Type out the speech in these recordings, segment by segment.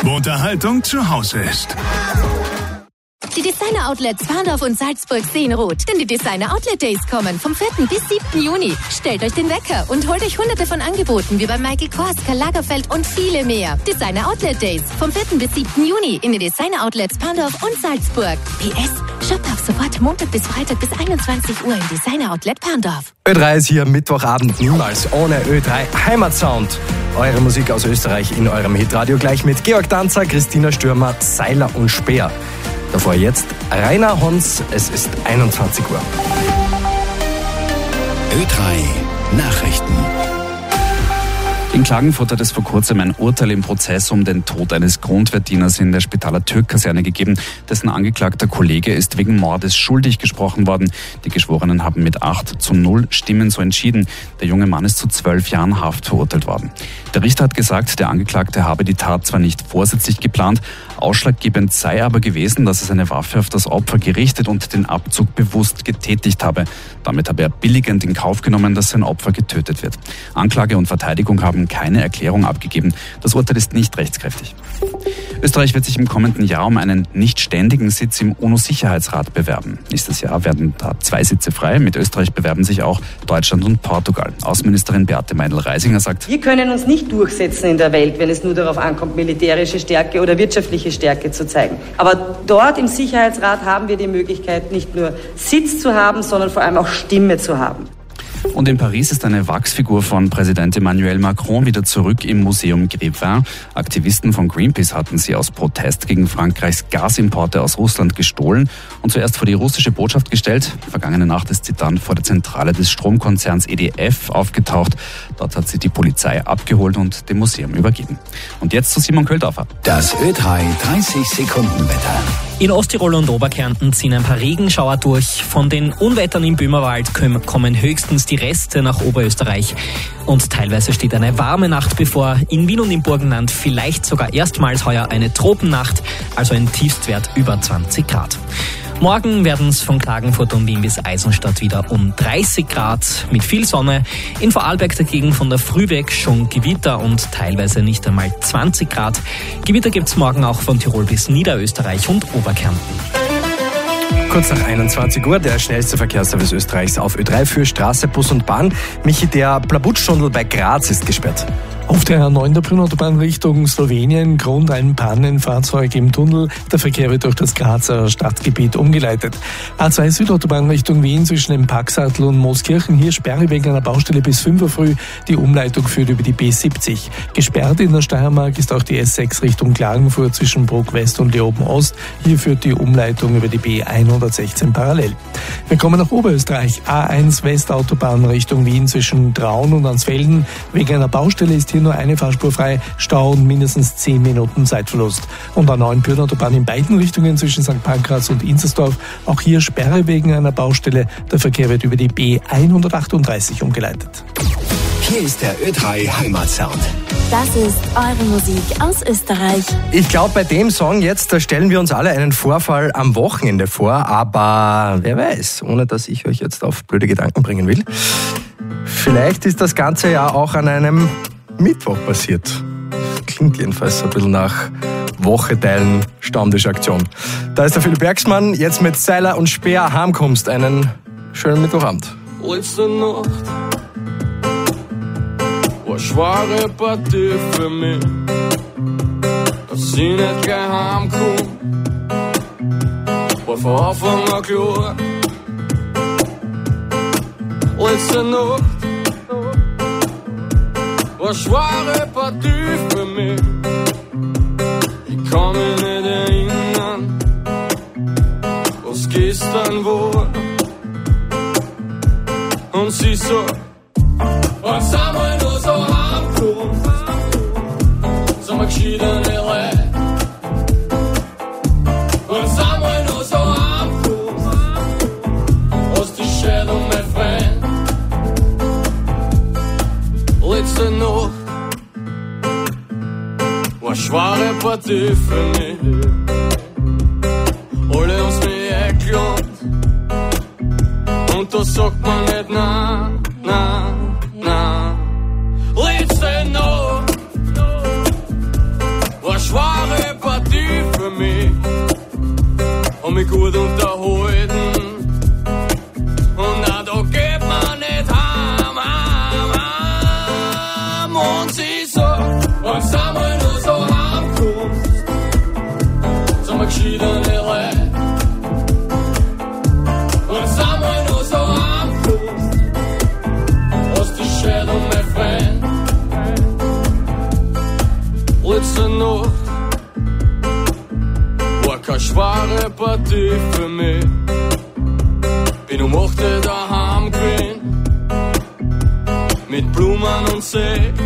wo Unterhaltung zu Hause ist. Die Designer-Outlets Parndorf und Salzburg sehen rot, denn die Designer-Outlet-Days kommen vom 4. bis 7. Juni. Stellt euch den Wecker und holt euch hunderte von Angeboten wie bei Michael Kors, Karl Lagerfeld und viele mehr. Designer-Outlet-Days vom 4. bis 7. Juni in den Designer-Outlets Parndorf und Salzburg. PS, shoppt ab sofort Montag bis Freitag bis 21 Uhr im Designer-Outlet Parndorf. Ö3 ist hier Mittwochabend, niemals ohne Ö3 Heimatsound. Eure Musik aus Österreich in eurem Hitradio gleich mit Georg Danzer, Christina Stürmer, Seiler und Speer. Davor jetzt Rainer Hons, es ist 21 Uhr. Ö3 Nachrichten. In Klagenfurt hat es vor kurzem ein Urteil im Prozess um den Tod eines Grundwehrdieners in der Spitaler Türk-Kaserne gegeben. Dessen angeklagter Kollege ist wegen Mordes schuldig gesprochen worden. Die Geschworenen haben mit 8:0 Stimmen so entschieden. Der junge Mann ist zu 12 Jahren Haft verurteilt worden. Der Richter hat gesagt, der Angeklagte habe die Tat zwar nicht vorsätzlich geplant, ausschlaggebend sei aber gewesen, dass er seine Waffe auf das Opfer gerichtet und den Abzug bewusst getätigt habe. Damit habe er billigend in Kauf genommen, dass sein Opfer getötet wird. Anklage und Verteidigung haben keine Erklärung abgegeben. Das Urteil ist nicht rechtskräftig. Österreich wird sich im kommenden Jahr um einen nicht ständigen Sitz im UNO-Sicherheitsrat bewerben. Nächstes Jahr werden da 2 Sitze frei. Mit Österreich bewerben sich auch Deutschland und Portugal. Außenministerin Beate Meindl-Reisinger sagt: Wir können uns nicht durchsetzen in der Welt, wenn es nur darauf ankommt, militärische Stärke oder wirtschaftliche Stärke zu zeigen. Aber dort im Sicherheitsrat haben wir die Möglichkeit, nicht nur Sitz zu haben, sondern vor allem auch Stimme zu haben. Und in Paris ist eine Wachsfigur von Präsident Emmanuel Macron wieder zurück im Museum Grévin. Aktivisten von Greenpeace hatten sie aus Protest gegen Frankreichs Gasimporte aus Russland gestohlen und zuerst vor die russische Botschaft gestellt. Vergangene Nacht ist sie dann vor der Zentrale des Stromkonzerns EDF aufgetaucht. Dort hat sie die Polizei abgeholt und dem Museum übergeben. Und jetzt zu Simon Köldorfer. Das Ö3 30-Sekunden-Wetter. In Osttirol und Oberkärnten ziehen ein paar Regenschauer durch. Von den Unwettern im Böhmerwald kommen höchstens die Reste nach Oberösterreich. Und teilweise steht eine warme Nacht bevor. In Wien und im Burgenland vielleicht sogar erstmals heuer eine Tropennacht, also ein Tiefstwert über 20 Grad. Morgen werden es von Klagenfurt und Wien bis Eisenstadt wieder um 30 Grad mit viel Sonne. In Vorarlberg dagegen von der Früh weg schon Gewitter und teilweise nicht einmal 20 Grad. Gewitter gibt's morgen auch von Tirol bis Niederösterreich und Oberkärnten. Kurz nach 21 Uhr, der schnellste Verkehrsservice Österreichs auf Ö3 für Straße, Bus und Bahn. Michi, der Plabutsch-Tunnel bei Graz ist gesperrt. Auf der A9 der Brunnautobahn Richtung Slowenien, Grund ein Pannenfahrzeug im Tunnel. Der Verkehr wird durch das Grazer Stadtgebiet umgeleitet. A2 Südautobahn Richtung Wien zwischen dem Packsattel und Mooskirchen. Hier Sperre wegen einer Baustelle bis 5 Uhr früh. Die Umleitung führt über die B70. Gesperrt in der Steiermark ist auch die S6 Richtung Klagenfurt zwischen Bruck West und Leoben Ost. Hier führt die Umleitung über die B116 parallel. Wir kommen nach Oberösterreich. A1 Westautobahn Richtung Wien zwischen Traun und Ansfelden. Wegen einer Baustelle ist hier nur eine Fahrspur frei, Stau und mindestens 10 Minuten Zeitverlust. Und A9 Pyrnautobahn in beiden Richtungen zwischen St. Pankraz und Inzersdorf. Auch hier Sperre wegen einer Baustelle. Der Verkehr wird über die B138 umgeleitet. Hier ist der Ö3 Heimatsound. Das ist eure Musik aus Österreich. Ich glaube, bei dem Song jetzt, da stellen wir uns alle einen Vorfall am Wochenende vor, aber wer weiß, ohne dass ich euch jetzt auf blöde Gedanken bringen will. Vielleicht ist das Ganze ja auch an einem Mittwoch passiert. Klingt jedenfalls ein bisschen nach Woche teilen, Stammtischaktion. Da ist der Philipp Bergsmann, jetzt mit Seiler und Speer heimkommst. Einen schönen Mittwochabend. Letzte Nacht war eine schwere Partie für mich, dass ich nicht gleich heimkomme, war von Anfang an klar. Letzte Nacht war eine schwere Partie für mich. Ich kann mich nicht erinnern, was gestern war. Und sie so, was haben wir nur so heimgekommen? Sind wir geschiedene Leute? Was haben wir nur so heimgekommen? Aus die Schädel, mein Freund. Letzte Nacht war eine schwere Partie für mich. Alle haben's mich eingeladen. Und da sagt man nicht nein, nein, nein. Letzte Nacht war eine schwere eine schwere Partie für mich. Bin um 8 Uhr daheim gewesen, mit Blumen und Sekt.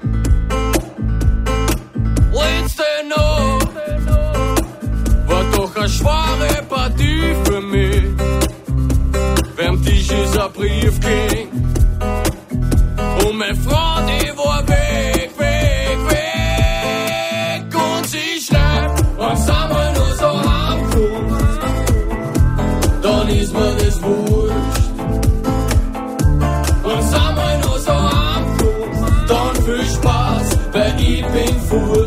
Letzte Nacht war doch eine schwere Partie für mich. Beim Tisch ist ein Brief ging und meine Frau, die war weg, weg, weg. Und sie schreibt, wenn's einmal nur so heimkommt, dann ist mir das wurscht. Wenn's einmal nur so heimkommt, dann viel Spaß, weil ich bin fort.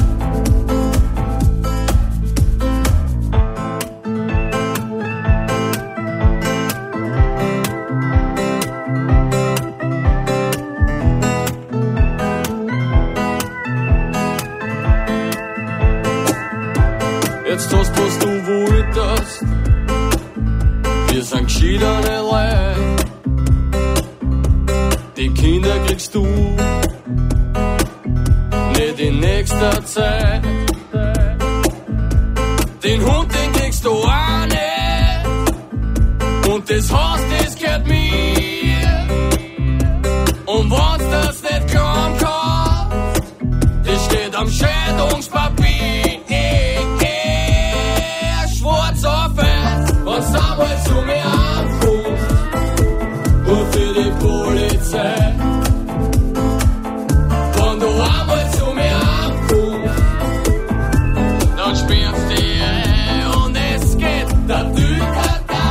Jetzt hast, was du wolltest. Wir sind geschiedene Leute. Die Kinder kriegst du nicht in nächster Zeit. Den Hund, den kriegst du auch nicht. Und das Haus, das gehört mir. Und wenn's das nicht kaum kannst, das steht am Scheidungspapier. Wenn's einmal zu mir ankommst, ruf für die Polizei. Wenn du einmal zu mir ankommst, dann spürst du die und es geht da Tü-ta-ta,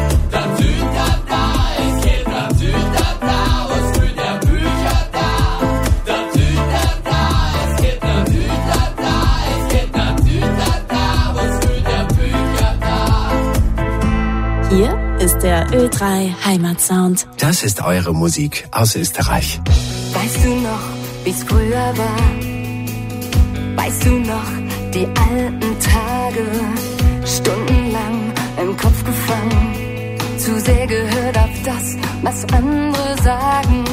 es geht da Tü-ta-ta, was für der Bücher da Tü-ta-ta, es geht da Tü-ta-ta, was für der Bücher da. Hier ist der Ö3 Heimatsound. Das ist eure Musik aus Österreich. Weißt du noch, wie's früher war? Weißt du noch, die alten Tage? Stundenlang im Kopf gefangen, zu sehr gehört auf das, was andere sagen.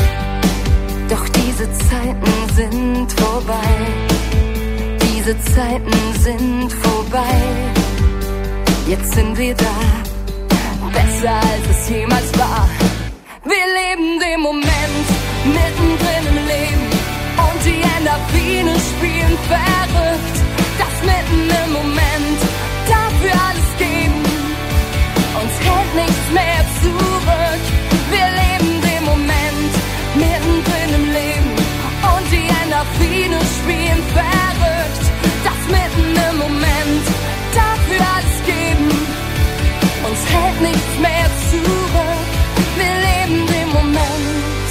Doch diese Zeiten sind vorbei. Diese Zeiten sind vorbei. Jetzt sind wir da. Besser als es jemals war. Wir leben den Moment, mittendrin im Leben. Und die Endorphine spielen verrückt. Das mitten im Moment, dafür alles geben. Uns hält nichts mehr zurück. Wir leben den Moment, mittendrin im Leben. Und die Endorphine spielen verrückt. Das mitten im Moment, dafür alles geben. Uns hält nichts mehr zurück, wir leben den Moment.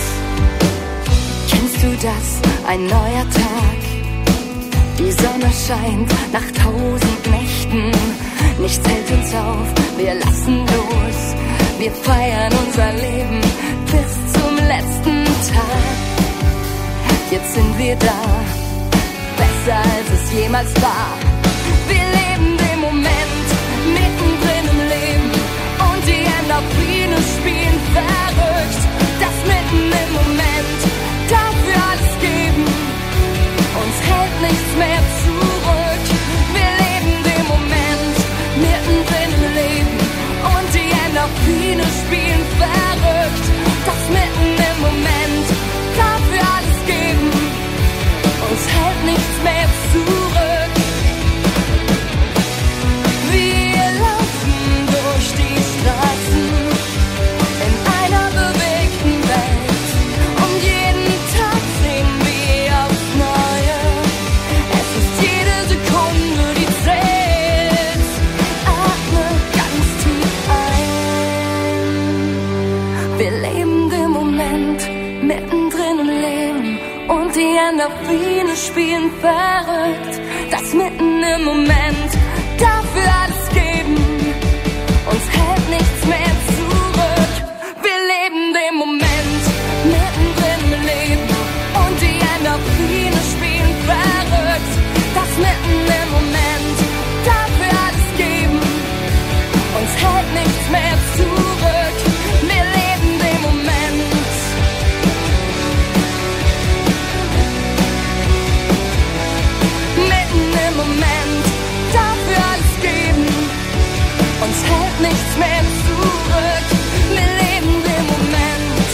Kennst du das? Ein neuer Tag. Die Sonne scheint nach 1000 Nächten. Nichts hält uns auf, wir lassen los. Wir feiern unser Leben bis zum letzten Tag. Jetzt sind wir da, besser als es jemals war. Wir leben den Moment, mittendrin im Leben. Und die Endorphine spielen verrückt. Das mitten im Moment, dafür alles geben. Uns hält nichts mehr zurück. Wir leben den Moment, mittendrin im Leben. Und die Endorphine spielen verrückt. Das mitten im Moment, dafür alles geben. Uns hält nichts mehr zurück. Wir laufen durch die Straßen in einer bewegten Welt. Und jeden Tag sehen wir aufs Neue. Es ist jede Sekunde, die zählt. Atme ganz tief ein. Wir leben den Moment, mittendrin im Leben. Und die Endorphine spielen verrückt. Das mitten im Moment, dafür alles geben. Uns hält nichts mehr zurück. Wir leben den Moment, mittendrin im Leben. Und die Endorphine spielen verrückt. Das mitten im Moment, dafür alles geben. Uns hält nichts mehr zurück. Wir leben den Moment. Mitten im Moment, gibt nichts mehr zurück. Wir leben im Moment.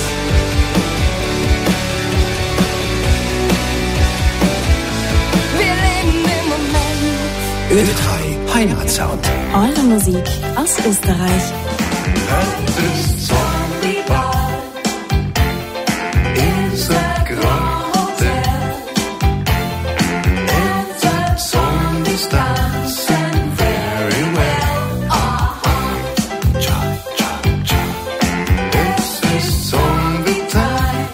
Wir leben im Moment. Ö3 Heimatsound. Eure Musik aus Österreich. Es ist Zombieball in the Grand Hotel. And the zombies dancing very well. Cha, cha, cha. Es ist Zombie Time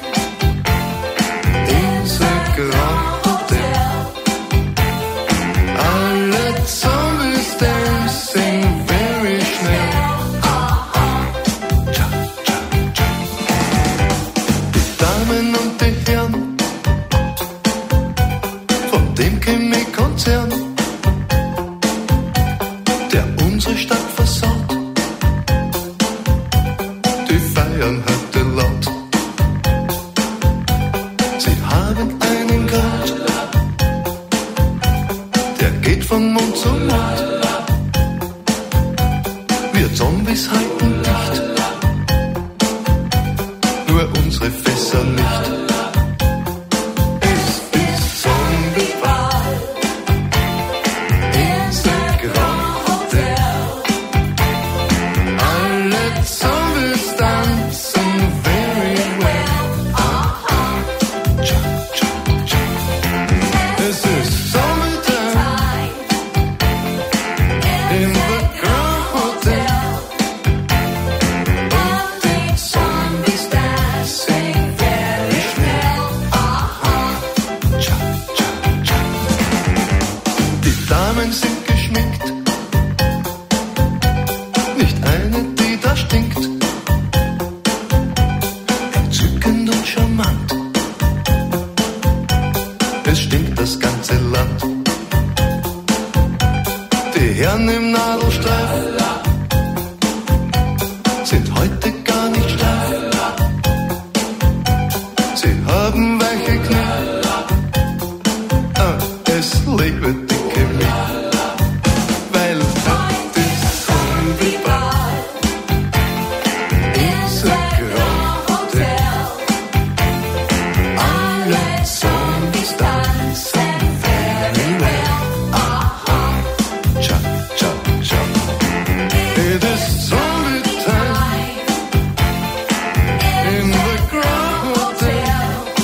in the Grand Hotel. Alle Zombies dancing very schnell. Damen und die Herren von dem Chemiekonzern, der unsere Stadt versaut. Die feiern heute laut. Sie haben einen Grund, der geht von Mund zu Mund. Wir Zombies halten dicht, nur unsere Fässer nicht. Es ist Zombieball in the Grand Hotel. Alle Zombies dancing very well. Cha, cha, cha. Es ist Zombie-Time in the Grand Hotel. Und die Zombies dancing very schnell. Cha, cha, cha. Die Damen sind geschminkt, nicht eine, die da stinkt. Entzückend und charmant, es stinkt das ganze Land. Die Herren im Nadelstreif sind heute gar nicht steif. Sie haben weiche Knie, es lebe die Chemie. Weil heute ist Zombieball in the Grand Hotel. Alle Zombies dancing very well. Cha, cha, cha. It is Zombie Time in the Grand Hotel.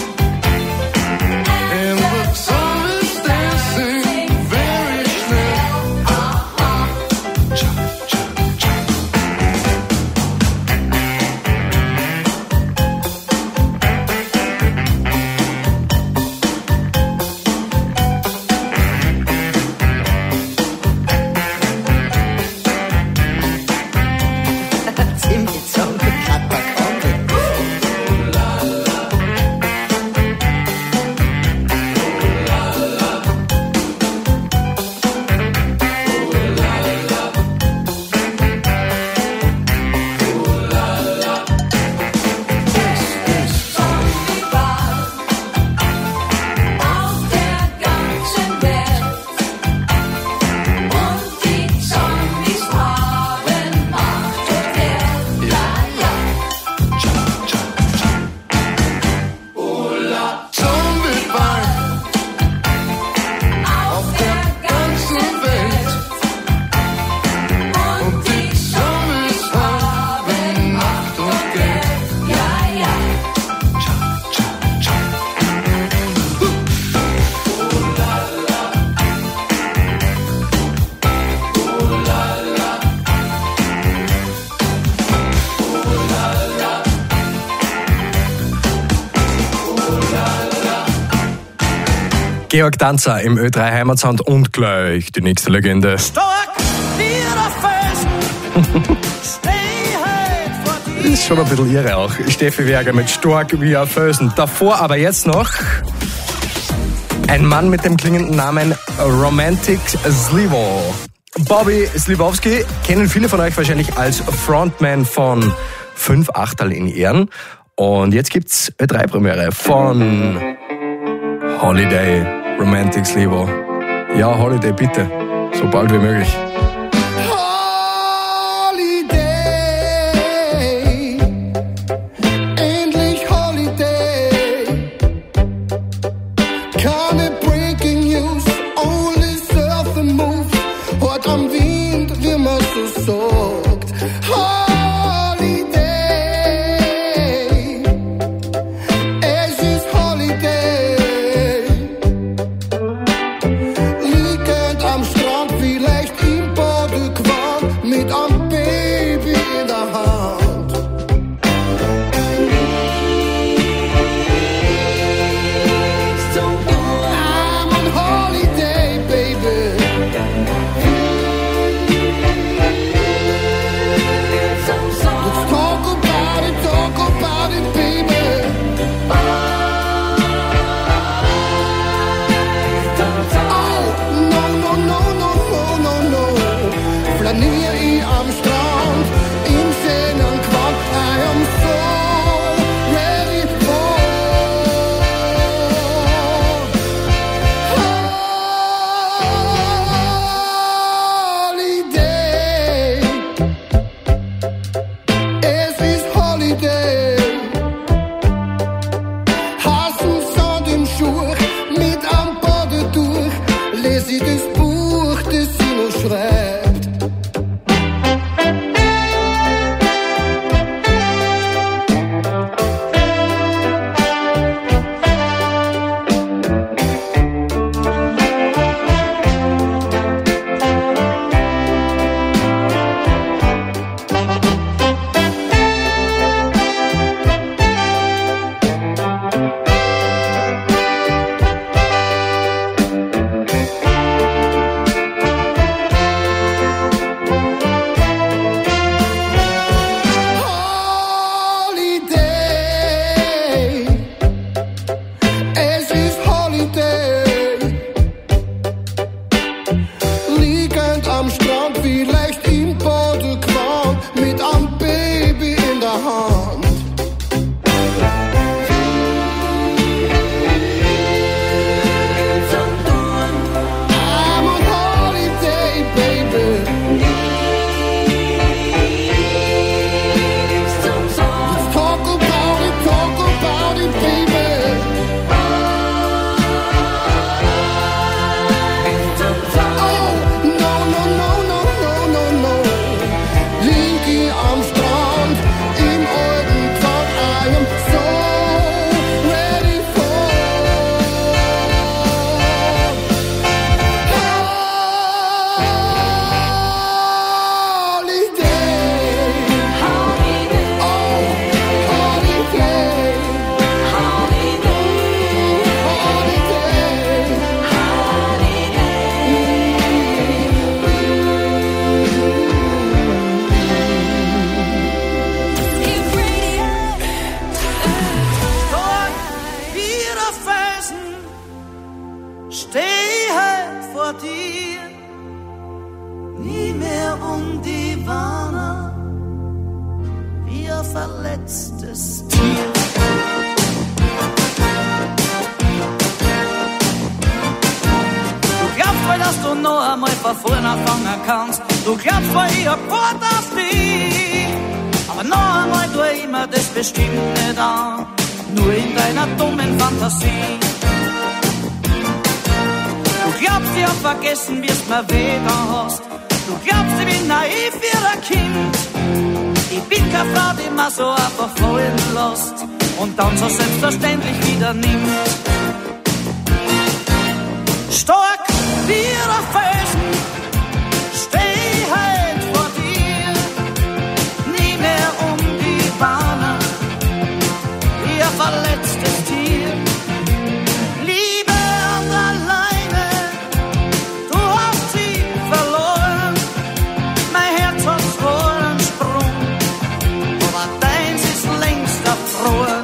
And the zombies dancing very schnell. Cha, cha, cha. Ziemlich Zombie-Katakombe. Auf der ganzen Welt. Und die Zombies haben Macht und Geld. Cha, cha, cha. Zombieball auf der ganzen Welt. Und die Zombies haben Macht und Geld. Cha, cha, cha. Georg Danzer im Ö3 Heimatsound und gleich die nächste Legende. Ist schon ein bisschen irre auch. Steffi Werger mit Stark wie ein Felsen. Davor aber jetzt noch ein Mann mit dem klingenden Namen Romantic Slivo. Bobby Slivovski kennen viele von euch wahrscheinlich als Frontman von 5 Achterl in Ehren. Und jetzt gibt's Ö3-Premiere von Holiday, Romantic Slivo. Ja, Holiday bitte, so bald wie möglich. Holiday. schreibt. Verletztes Tier. Du glaubst wohl, dass du noch einmal von vorne anfangen kannst. Du glaubst wohl, ich hab Wort auf dich. Aber noch einmal tu ich mir das bestimmt nicht an. Nur in deiner dummen Fantasie. Du glaubst, ich hab vergessen, wie's mir weh hast. Du glaubst, ich bin naiv wie ein Kind. Ich bin keine Frau, die man so einfach fallen lässt und dann so selbstverständlich wieder nimmt. Stark wie ein Felsen steh ich halt vor dir, nie mehr um die Bahn, wie ein verletztes Tier. Liebe und alleine, du hast sie verloren, mein Herz hat zwar einen Sprung, aber deins ist längst erfroren.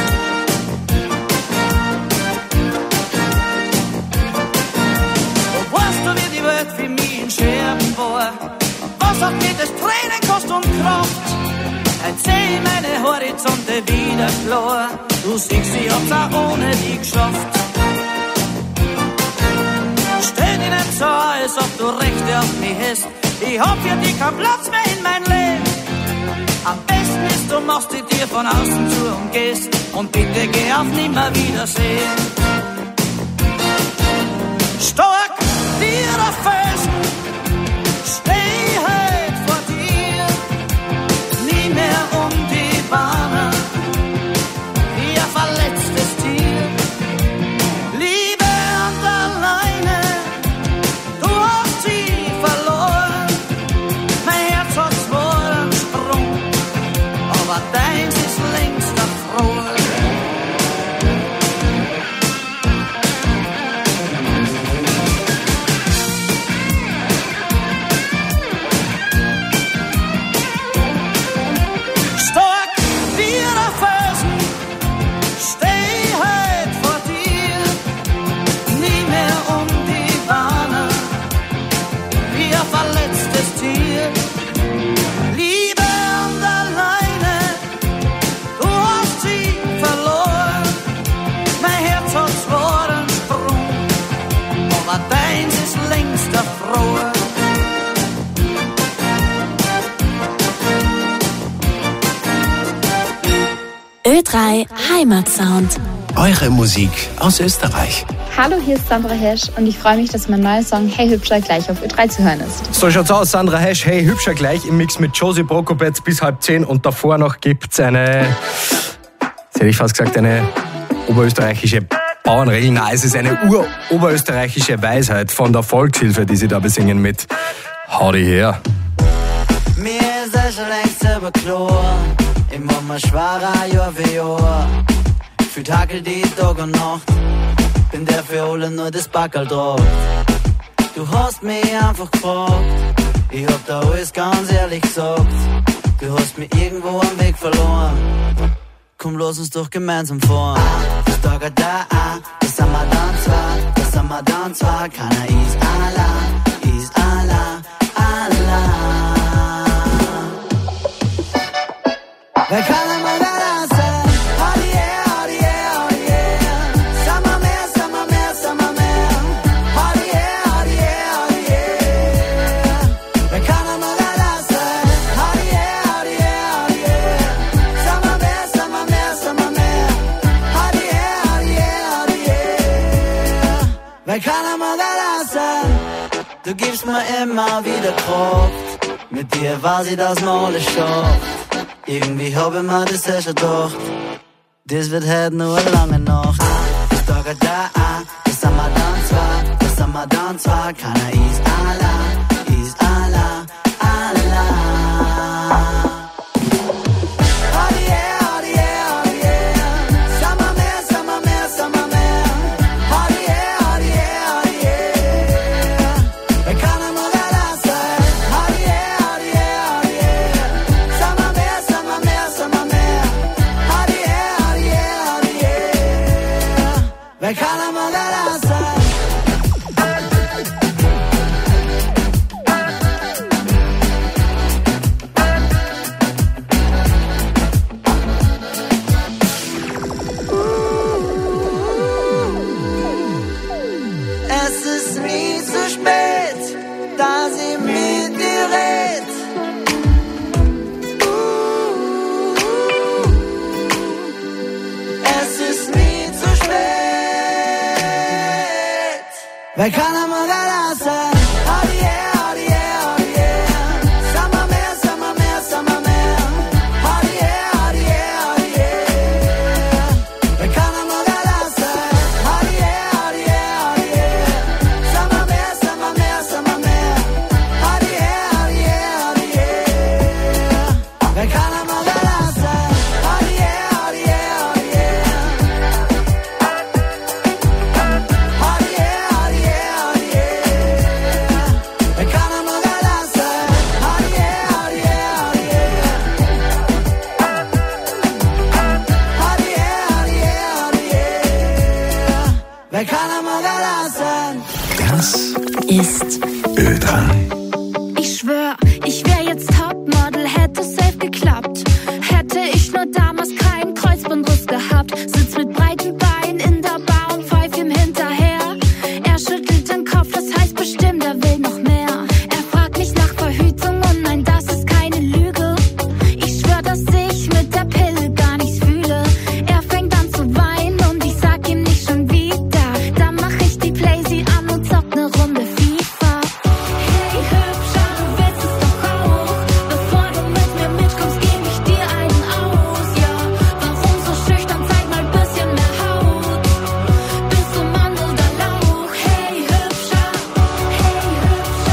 Für mich in Scherben war. Was hat mir das Tränen kostet und Kraft? Jetzt seh ich meine Horizonte wieder klar. Du siehst, ich hab's auch ohne dich geschafft. Stell dich nicht so, als ob du Rechte auf mich hast. Ich hab für dich keinen Platz mehr in mein Leben. Am besten ist, du machst die Tür von außen zu und gehst. Und bitte geh auf Nimmerwiedersehen. Stark wie ein Felsen steh ich halt vor dir, nie mehr um die Bahn, wie ein verletztes Tier. Liebe und alleine, du hast sie verloren, mein Herz hat zwar einen Sprung, aber deins ist längst erfroren. Ö3 Heimatsound. Eure Musik aus Österreich. Hallo, hier ist Sandra Hesch und ich freue mich, dass mein neuer Song Hey Hübscher gleich auf Ö3 zu hören ist. So schaut's aus, Sandra Hesch, Hey Hübscher gleich im Mix mit Josie Prokopetz bis 9:30 und davor noch gibt's eine, jetzt hätte ich fast gesagt, eine oberösterreichische Bauernregel. Nein, es ist eine oberösterreichische Weisheit von der Volkshilfe, die sie da besingen mit Hau die her. Mir ist es schon längst überklar, immer mal schwerer, Jahr für Jahr. Für Tage, die Tag und Nacht, bin der für alle nur das Backerl drauf. Du hast mich einfach gefragt, ich hab da alles ganz ehrlich gesagt. Du hast mich irgendwo am Weg verloren, komm, lass uns doch gemeinsam fahren. Das Tag da, das sind wir dann zwar, das sind wir dann zwar. Keiner ist allein, wer kann einmal da sein? Oh yeah, oh yeah, oh yeah. Sag mal mehr, sag mal mehr, sag mal mehr. Oh yeah, oh yeah, oh yeah. Wer kann einmal da sein? Oh yeah, oh yeah, oh yeah. Sag mal mehr, sag mal mehr, sag mal mehr. Oh yeah, oh yeah, oh yeah. Wer kann einmal da sein? Du gibst mir immer wieder Kraft. Mit dir weiß ich, dass man alles schafft. Irgendwie hab ich mir das ja schon gedacht. Das wird heute nur eine lange Nacht. Das Tag da, das sind wir dann zwar, das sind wir dann zwar. Keiner ist allein, Oh yeah, oh yeah, oh yeah. Sag mal mehr, sag mal mehr, sag mal mehr. Oh yeah, oh yeah, oh yeah. Wer kann einmal da sein? Oh yeah, oh yeah, oh yeah. Sag mal mehr, sag mal mehr, sag mal mehr. Oh yeah, oh yeah, oh yeah. Wer kann einmal da sein? Es ist nie zu spät, dass ich mit dir red. Es ist nie zu spät. Wer kann einmal da sein? Oh yeah, oh yeah, oh yeah. Sag mal mehr, sag mal mehr, sag mal mehr. Oh yeah, oh yeah, oh yeah. Wer kann einmal da sein? Oh yeah, oh yeah, oh yeah. Sag mal mehr, sag mal mehr, sag mal mehr. Oh yeah, oh yeah, oh yeah. Wer kann einmal da sein? Oh yeah, oh yeah, oh yeah. Oh yeah, oh yeah, oh yeah. Wer kann einmal da sein? Oh yeah, oh yeah, oh yeah. Oh yeah, oh yeah, oh yeah. Wer kann einmal da sein? Das Ist Ö3. Ich schwör, ich wär jetzt Topmodel, hätte safe geklappt. Hätte ich nur damals keinen Kreuzbandriss gehabt. Sitz mit breiten Beinen in der Bar und pfeif ihm hinterher. Er schüttelt den Kopf, das heißt bestimmt, er will noch mehr. Er fragt mich nach Verhütung und nein, das ist keine Lüge. Ich schwör, dass ich mit der Pille gar nichts fühle. Er fängt an zu weinen und ich sag ihm nicht schon wieder. Dann mach ich die Playsee an und zock ne Runde FIFA. Hey Hübscher, du willst es doch auch. Bevor du mit mir mitkommst, geb ich dir einen aus. Ja, warum so schüchtern, zeig mal bisschen mehr Haut. Bist du Mann oder Lauch? Hey Hübscher,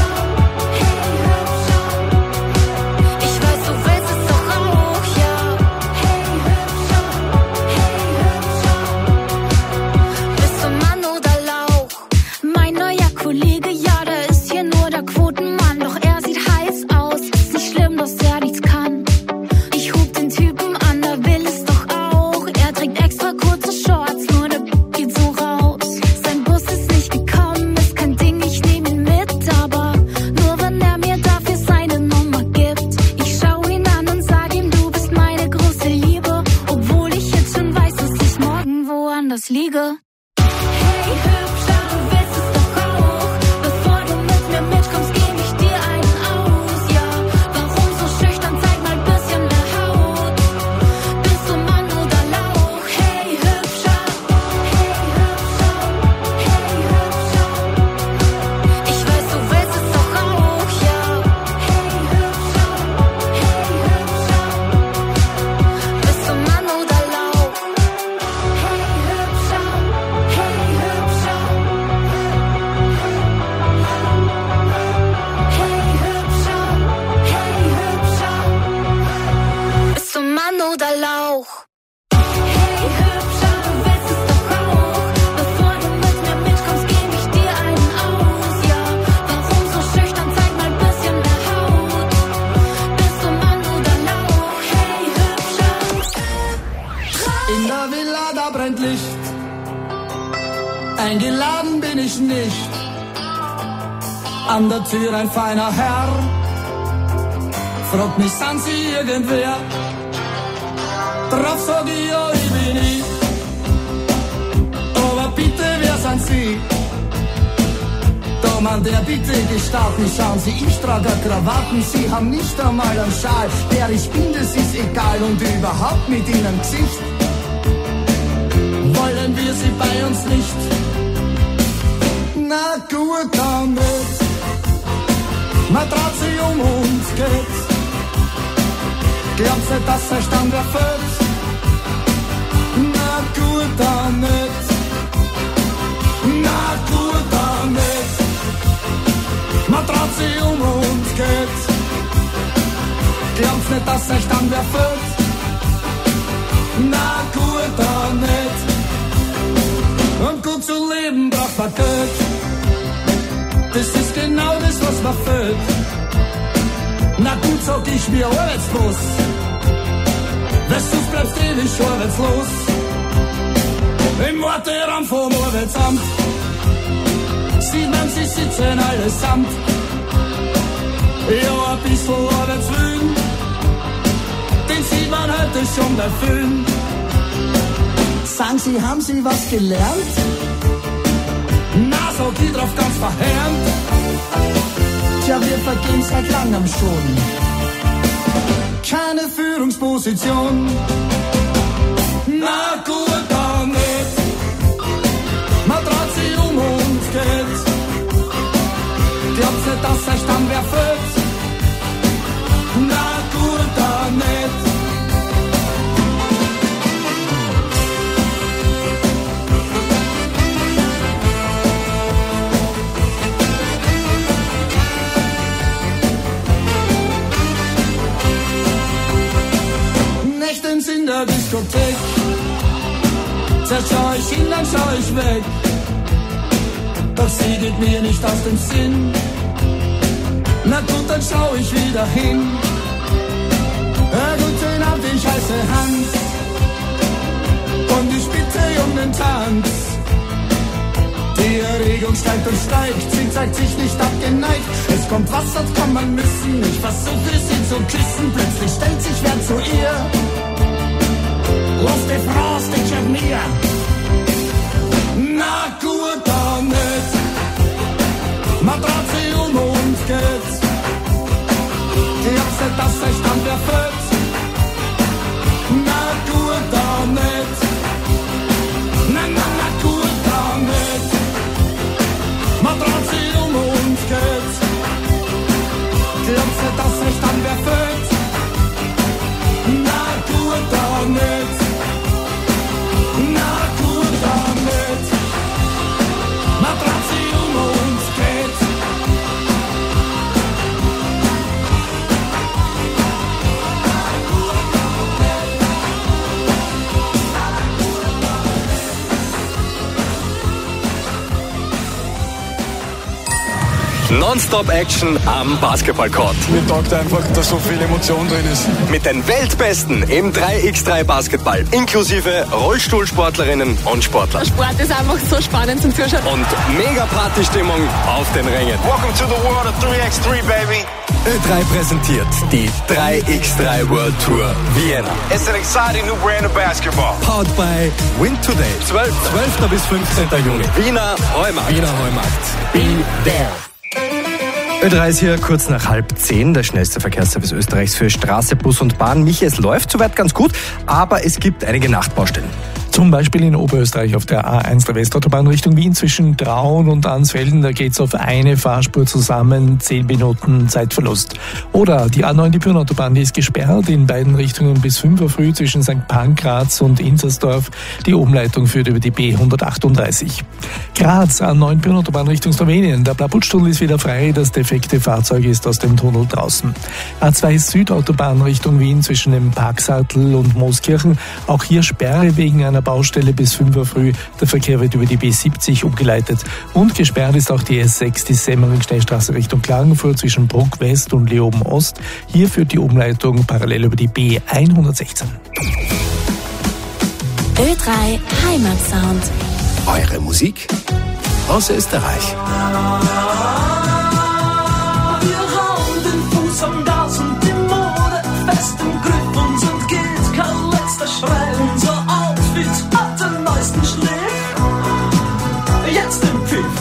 ich nicht. An der Tür ein feiner Herr, fragt mich, sind Sie irgendwer? Drauf sag ich, ja, ich bin ich. Aber bitte, wer sind Sie? Da man der bitte gestatten, schauen Sie, ich trage Krawatten, Sie haben nicht einmal einen Schal. Wer ich bin, das ist egal und überhaupt mit Ihnen Gesicht. Wollen wir Sie bei uns nicht? Na gut, dann nicht. Man dreht sich um und geht. Glaubst du, dass der Stand erfüllt? Na gut, dann nicht. Na gut, dann nicht. Man dreht sich um und geht. Glaubst nicht, dass der Stand erfüllt? Na gut, dann nicht. Und gut zu leben braucht man Geld. Das ist genau das, was man fehlt. Na gut, sag ich mir arbeitslos. Weil sonst bleibst ewig arbeitslos. Im Warteraum vom Arbeitsamt sieht man, sie sitzen allesamt. Ja, ein bisschen Arbeitswillen, den sieht man heute schon bei Film. Sagen Sie, haben Sie was gelernt? Na, sag ich drauf ganz verhärmt. Tja, wir vergehen seit langem schon. Keine Führungsposition. Na gut, dann nicht. Man dreht sich um und geht. Glaubst nicht, dass der Stand wer fällt? Na gut, dann nicht. Nächtens in der Diskothek, zuerst schau ich hin, dann schau ich weg. Doch sie geht mir nicht aus dem Sinn. Na gut, dann schau ich wieder hin. Guten Abend, ich heiße Hans und ich bitte um den Tanz. Die Erregung steigt und steigt, sie zeigt sich nicht abgeneigt. Es kommt was, sonst kann man müssen. Ich versuche sie zu küssen, plötzlich stellt sich wer zu ihr. Lass die Frau stick mir. Na gut, dann nicht. Man dreht sich um und geht. Glaubst nicht, dass der Stand erfüllt? Na gut, dann nicht. Na gut, dann nicht. Man dreht sich um und geht. Glaubst nicht, dass der Stand erfüllt? Na gut, dann nicht. Na gut, dann nicht. Man dreht sich um und geht. Non-Stop-Action am Basketballcourt. Mir taugt einfach, dass so viel Emotion drin ist. Mit den Weltbesten im 3x3 Basketball, inklusive Rollstuhlsportlerinnen und Sportler. Der Sport ist einfach so spannend zum Zuschauen. Und mega Partystimmung auf den Rängen. Welcome to the world of 3x3, baby. Ö3 präsentiert die 3x3 World Tour Vienna. It's an exciting new brand of basketball. Powered by Win Today. 12. bis 15. Juni. Wiener Heumarkt. Be there. Ö3 ist hier kurz nach 9:30, der schnellste Verkehrsservice Österreichs für Straße, Bus und Bahn. Michi, es läuft soweit ganz gut, aber es gibt einige Nachtbaustellen. Zum Beispiel in Oberösterreich auf der A1 der Westautobahn Richtung Wien zwischen Traun und Ansfelden. Da geht's auf eine Fahrspur zusammen, 10 Minuten Zeitverlust. Oder die A9, die Pyrenautobahn, die ist gesperrt in beiden Richtungen bis 5 Uhr früh zwischen St. Pankraz und Inzersdorf. Die Umleitung führt über die B138. Graz, A9 Pyrenautobahn Richtung Slowenien. Der Blabutstunnel ist wieder frei, das defekte Fahrzeug ist aus dem Tunnel draußen. A2 Südautobahn Richtung Wien zwischen dem Parksattel und Mooskirchen. Auch hier Sperre wegen einer Baustelle bis 5 Uhr früh. Der Verkehr wird über die B70 umgeleitet. Und gesperrt ist auch die S6, die Semmering-Schnellstraße Richtung Klagenfurt zwischen Bruck West und Leoben Ost. Hier führt die Umleitung parallel über die B116. Ö3 Heimatsound. Eure Musik, aus Österreich. Wir haben den Fuß am Gas und die Mode fest im Griff und sind geht kein letzter Schrei. Unser Outfit hat den neuesten Schliff. Jetzt im Pfiff.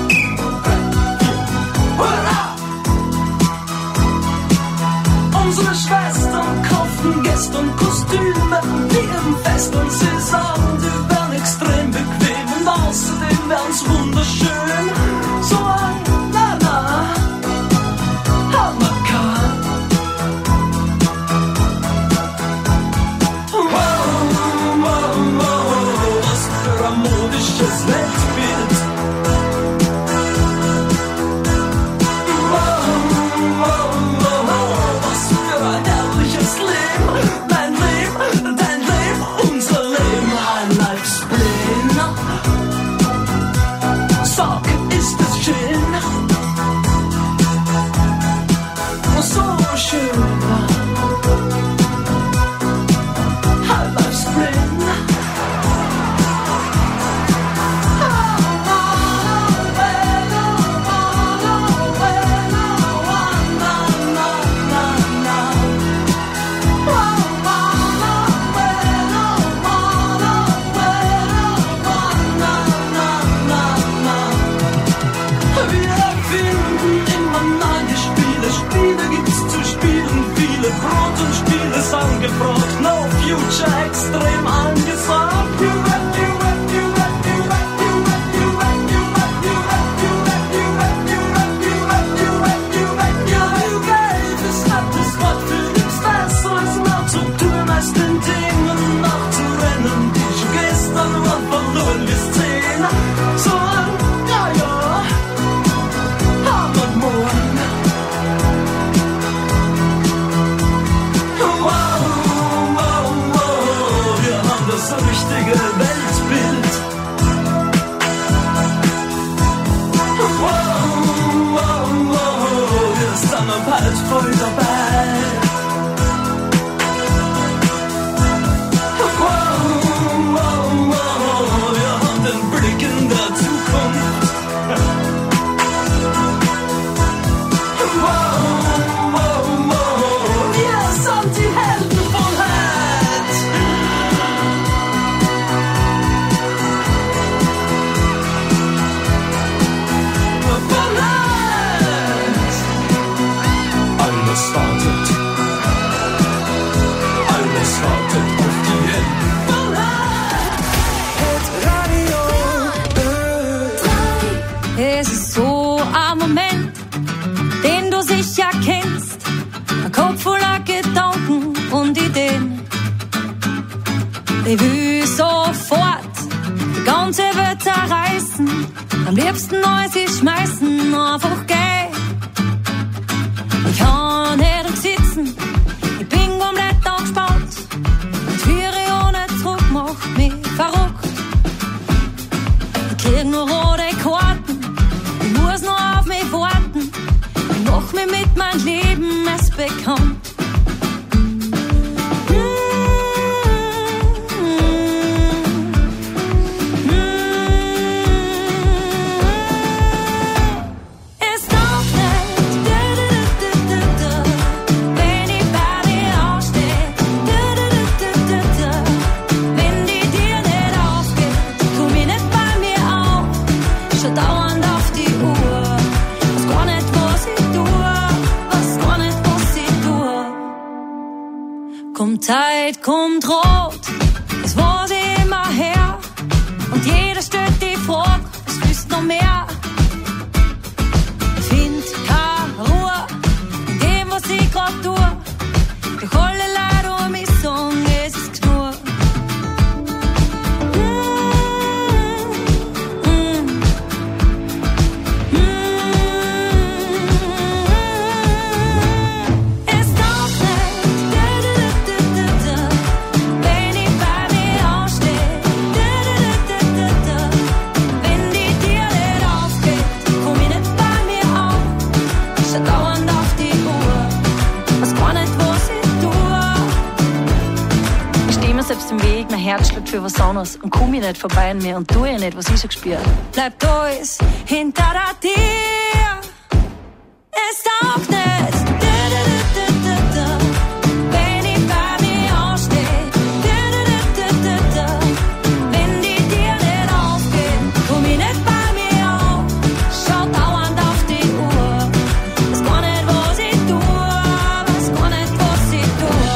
Hurra! Unsere Schwestern kaufen gestern Kostüme wie im Fest und sie sagen, die wären extrem bequem und außerdem wären's wunderschön. So ein Nana hat man kein. Wow, wow, wow, was für ein modisches Weltbild. Wow, wow, wow, was für ein herrliches Leben. Dein Leben, unser Leben, ein Lifespleen. Sag, ist es schön? So schön. Ein Lifespleen. Wir erfinden immer neue Spiele. Spiele gibt's zu spielen, viele Brot und Spiel ist angefragt. No future extrem angesagt. You rap, you rap, you rap, you rap, you rap, you rap, you rap, you rap, you rap, you rap, you rap, you rap, you rap, you rap, ja, you gave es hat das Wort für nichts Besseres mehr zu tun, als den Dingen nachzurennen, die schon gestern waren verloren bis 10. So ein, ja, ja, Hammer morgen. Wow, wow, wow, wir haben das richtige Weltbild. Wow, wow, wow, wir sind bald voll dabei. Wow, wow, wow, wir haben den Blick in der Zukunft. Wow, wow, wow, wir sind die Helden von heute. Von heute. Alles wartet. Alles wartet auf die Helden von heute. Es ist so ein Moment, den du sicher kennst. Ein Kopf voller Gedanken und Ideen. Ich will sofort die ganze Welt zerreißen. Am liebsten alles schmeißen, einfach gehen. Ich kann nicht sitzen, ich bin komplett angespannt. Und Führe ohne Druck macht mich verrückt. Ich krieg nur rote Karten, ich muss noch auf mich warten. Ich mach mich mit meinem Leben es bekannt. Es darf nicht, wenn ich bei dir aufsteh. Wenn die Tür nicht aufgeht, komm ich nicht bei mir auf. Schau dauernd auf die Uhr, weiß gar nicht, was ich tue, weiß gar nicht, was ich tue. Kommt Zeit, kommt Rot, das weiß ich immer her. Und jeder stellt die Frage, es fließt noch mehr. Find keine Ruhe in dem, was ich grad tue. Doch alle Leute um mich sagen, es ist genug. Es darf nicht, wenn ich bei dir aufsteh. Wenn die Tür nicht aufgeht, komm ich nicht bei mir auf. Schau dauernd auf die Uhr, weiß gar nicht, was ich tue. Ich stehe mir selbst dem Weg, mein Herz schlägt für was anderes und komm ich nicht vorbei an mir und tu ich nicht, was ich so gespürt. Bleibt alles hinter dir, es taugt nicht. Wenn ich bei mir ansteh, wenn die Tür nicht aufgeht, komm ich nicht bei mir auf, schau dauernd auf die Uhr, weiß gar nicht, was ich tue, weiß gar nicht, was ich tue.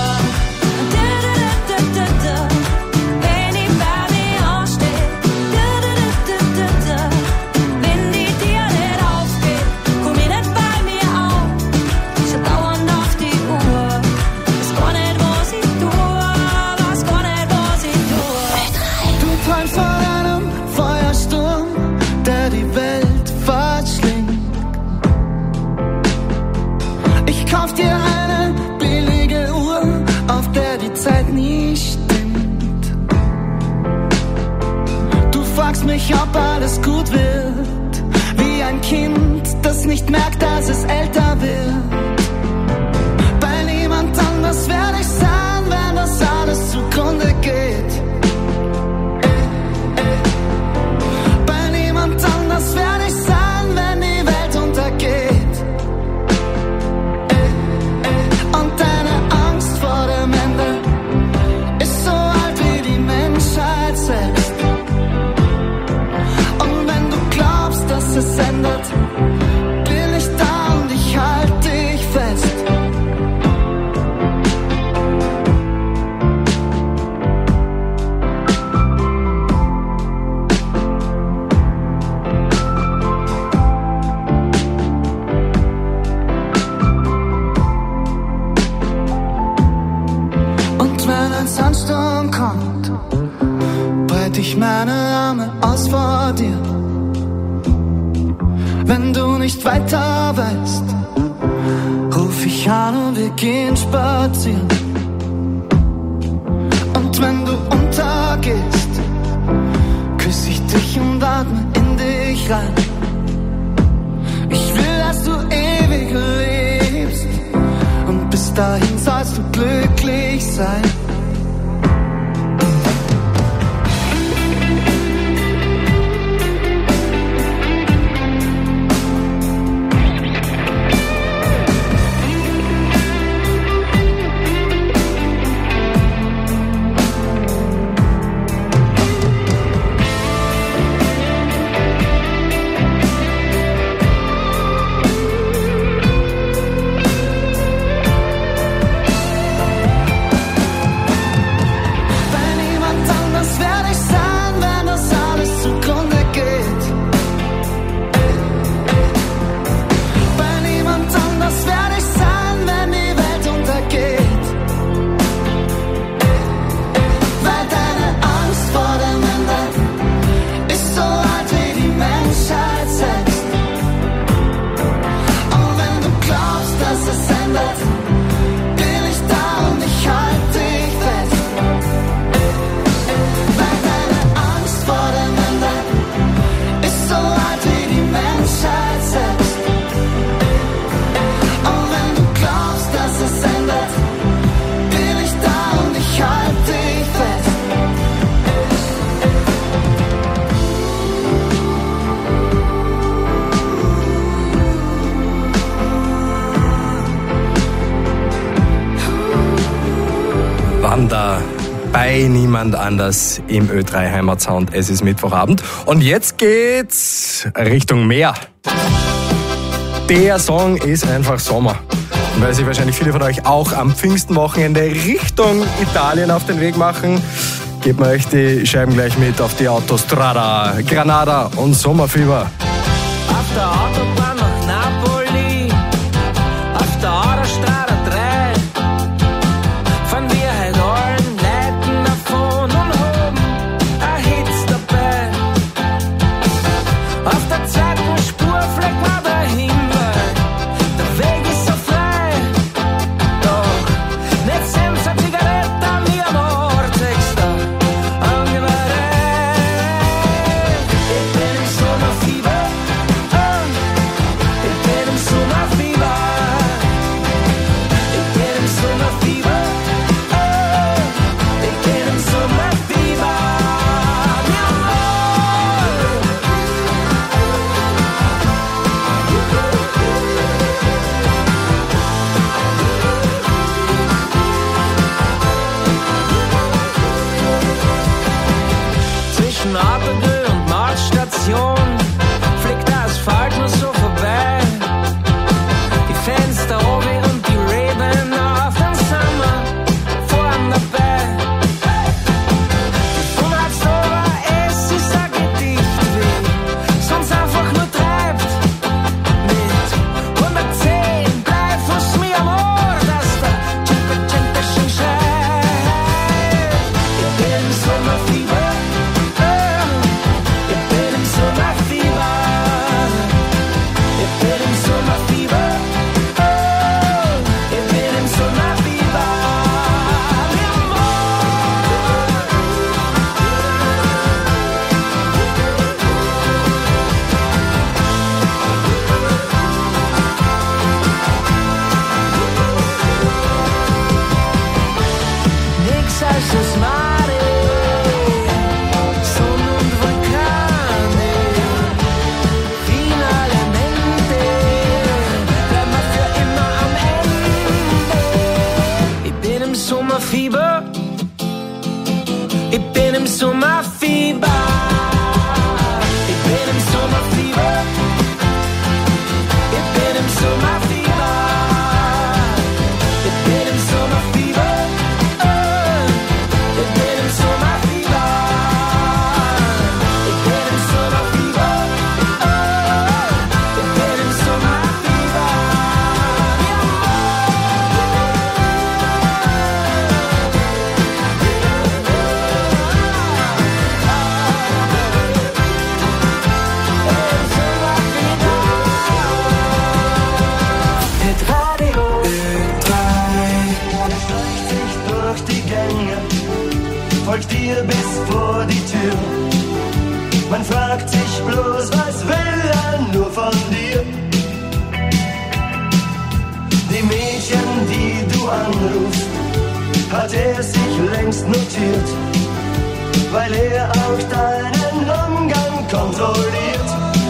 Wenn ich bei mir ansteh, wenn die Tür nicht aufgeht, komm ich nicht bei mir auf, schau dauernd auf die Uhr, weiß gar nicht, was ich tue, weiß gar nicht, was ich tue. Du träumst von einem Feuersturm, der die Welt verschlingt. Ich kauf dir eine billige Uhr, auf der die Zeit nie stimmt. Du fragst mich, ob alles gut wird, wie ein Kind, das nicht merkt, dass es älter wird. Bei niemand anders werde ich sein, wenn das alles zugrunde geht. Bei niemand anders werde ich sein, wenn die Welt untergeht. Und deine Angst vor dem Ende ist so alt wie die Menschheit selbst. Und wenn du glaubst, dass es ändert, bin ich da und ich halte dich fest. Und wenn ein Sandsturm kommt, breite ich meine Arme aus vor dir. Wenn du nicht weiter weißt, ruf ich an und wir gehen spazieren. Und wenn du untergehst, küsse ich dich und atme in dich rein. Ich will, dass du ewig lebst und bis dahin sollst du glücklich sein. Wanda bei niemand anders im Ö3 Heimatsound. Es ist Mittwochabend und jetzt geht's Richtung Meer. Der Song ist einfach Sommer. Und weil sich wahrscheinlich viele von euch auch am Pfingstenwochenende Richtung Italien auf den Weg machen, gebt mir euch die Scheiben gleich mit auf die Autostrada. Granada und Sommerfieber. Auf der Autobahn nach Napoli, auf der Autostrada 3, fahren wir halt allen Leuten davon und haben ein Hitz dabei. Auf der zweiten Spur fliegt man dahin, weil der Weg ist so frei. Doch nicht selbst eine Zigarette an mir am Ortexter angewartet. Ich bin im Sommerfieber, Sommerfieber. Ich bin im Sommerfieber. Ich bin im Sommerfieber. Ich bin im Sommerfieber. Ich bin im Sommerfieber. Ich bin im Sommerfieber. Ich bin im Sommerfieber. Ich bin im Sommerfieber. Folgt dir bis vor die Tür. Man fragt sich bloß, was will er nur von dir? Die Mädchen, die du anrufst, hat er sich längst notiert, weil er auch deinen Umgang kontrolliert.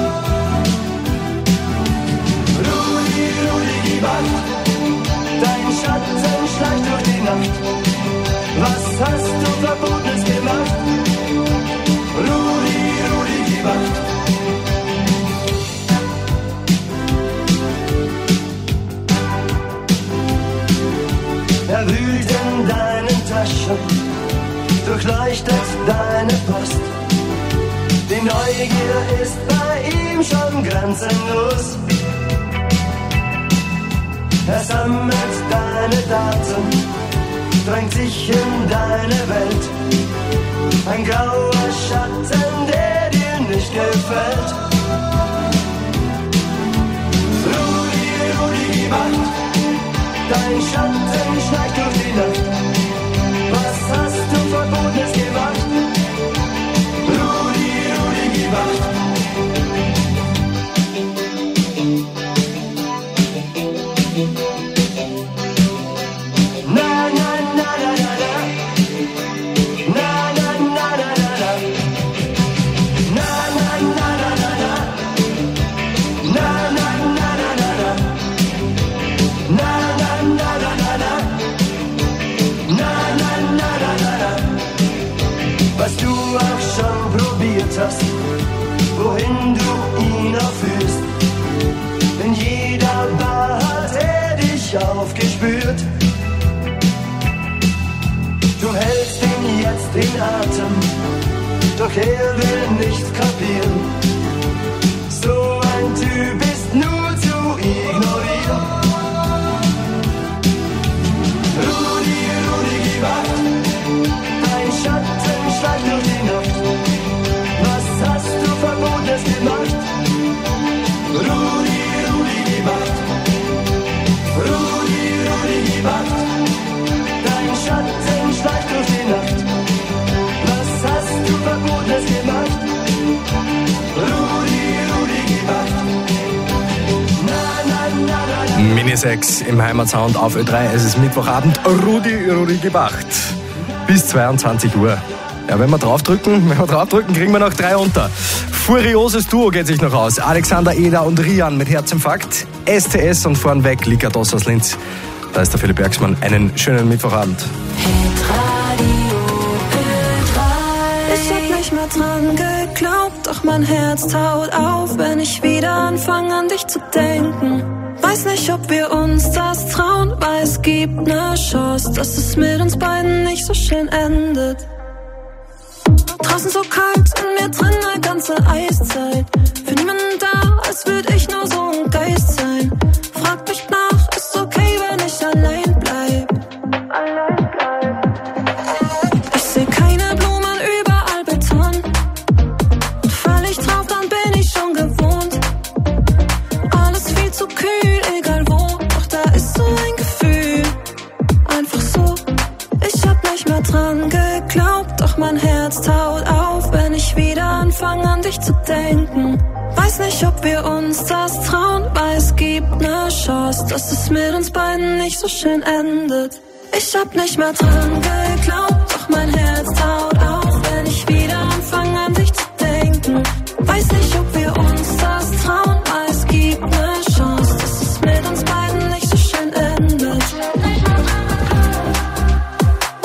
Rudi, Rudi, gib Acht, dein Schatten schleicht durch die Nacht. Was hast du Verbotenes gemacht? Rudi, Rudi, gib Acht. Er wühlt in deinen Taschen, durchleuchtet deine Post. Die Neugier ist bei ihm schon grenzenlos. Er sammelt deine Daten, drängt sich in deine Welt. Ein grauer Schatten, der dir nicht gefällt. Rudi, Rudi, gib Acht, dein Schatten schleicht durch die Nacht. Was hast du Verbotenes gemacht? Rudi, Rudi, gib Acht. Was du auch schon probiert hast, wohin du ihn auch führst. In jeder Bar hat er dich aufgespürt. Du hältst ihn jetzt in Atem, doch er will nicht kapieren. So ein Typ ist nur zu ignorieren. Rudi, Rudi, gib Acht, dein Schatten schleicht durch die Nacht. Was hast du Verbotenes gemacht? Rudi, Rudi, gib Acht. Rudi, Rudi, gib Acht, dein Schatten schleicht durch die Nacht. Was hast du Verbotenes gemacht? Rudi, Rudi, gib Acht. Mini-6 im Heimatsound auf Ö3. Es ist Mittwochabend. Rudi, Rudi, gib Acht. Bis 22 Uhr. Ja, wenn wir draufdrücken, kriegen wir noch 3 unter. Furioses Duo geht sich noch aus. Alexander Eder und Rian mit Herzinfarkt. STS und vornweg Likados aus Linz. Da ist der Philipp Bergsmann. Einen schönen Mittwochabend. Ich hab nicht mehr dran geglaubt, doch mein Herz taut auf, wenn ich wieder anfange an dich zu denken. Weiß nicht, ob wir uns das trauen, weil es gibt ne Chance, dass es mit uns beiden nicht so schön endet. Draußen so kalt, in mir drin eine ganze Eiszeit. Für niemanden da, als würd ich nur so ein Geist sein. Frag mich nach, ist okay, wenn ich allein bleib. Ich seh keine Blumen, überall Beton. Und fall ich drauf, dann bin ich schon gewohnt. Alles viel zu kühl, egal wo, doch da ist so ein Gefühl. Einfach so, ich hab nicht mehr dran geglaubt, doch mein Herz taut auf, wenn ich wieder anfange an dich zu denken. Weiß nicht, ob wir uns das trauen, weil es gibt ne Chance, dass es mit uns beiden nicht so schön endet. Ich hab nicht mehr dran geglaubt, doch mein Herz taut auf, wenn ich wieder anfange an dich zu denken. Weiß nicht, ob wir uns das trauen, weil es gibt ne Chance, dass es mit uns beiden nicht so schön endet.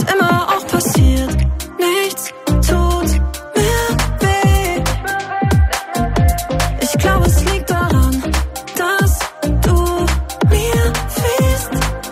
immer auch passiert. Nichts tut mir weh. Ich glaube, es liegt daran, dass du mir fehlst.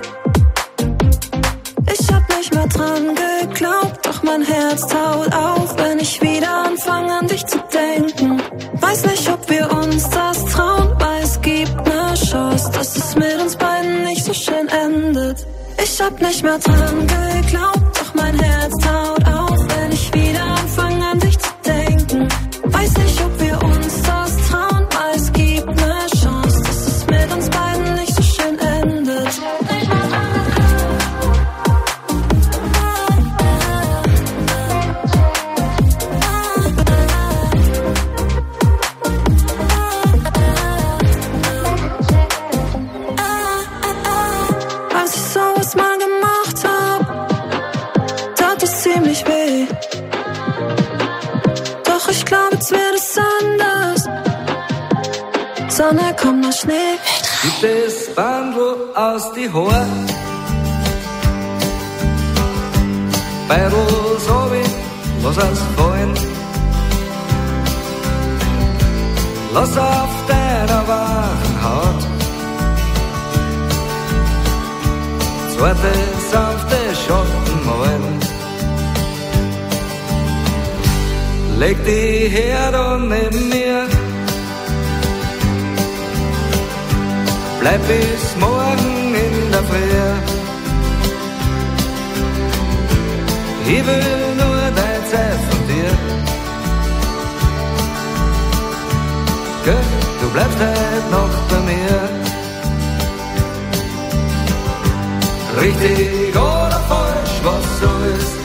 Ich hab nicht mehr dran geglaubt, doch mein Herz taut auf, wenn ich wieder anfange an dich zu denken. Weiß nicht, ob wir uns das trauen, weil es gibt ne Chance, dass es mit uns beiden nicht so schön endet. Ich hab nicht mehr dran geglaubt, doch mein Herz taut auf, wenn ich wieder anfange an dich zu denken. Weiß nicht, ob wir uns das trauen, weil es gibt ne Chance, dass es mit uns beiden nicht so schön endet. Als ich sowas mal gemacht hab, tat es ziemlich weh. Doch ich glaube, jetzt wird es anders. Sonne, komm mal Schnee. Gibt das Bandel aus die Haare, Beidel so wie, lass es fallen. Lass auf deiner wachen Haut zweite sanfte Schatten malen. Leg die her da neben mir, bleib bis morgen in der Früh. Ich will nur deine Zeit von dir. Gell, du bleibst heute noch bei mir. Richtig oder falsch, was so ist.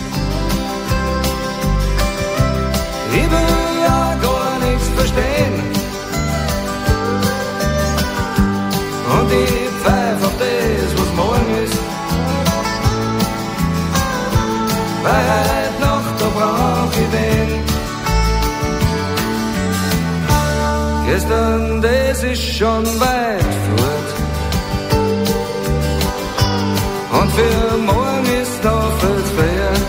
Ich will ja gar nichts verstehen. Und ich pfeif auf das, was morgen ist. Weil heute Nacht, da brauch ich wen. Gestern, das ist schon weit fort. Und für morgen ist noch viel zu früh.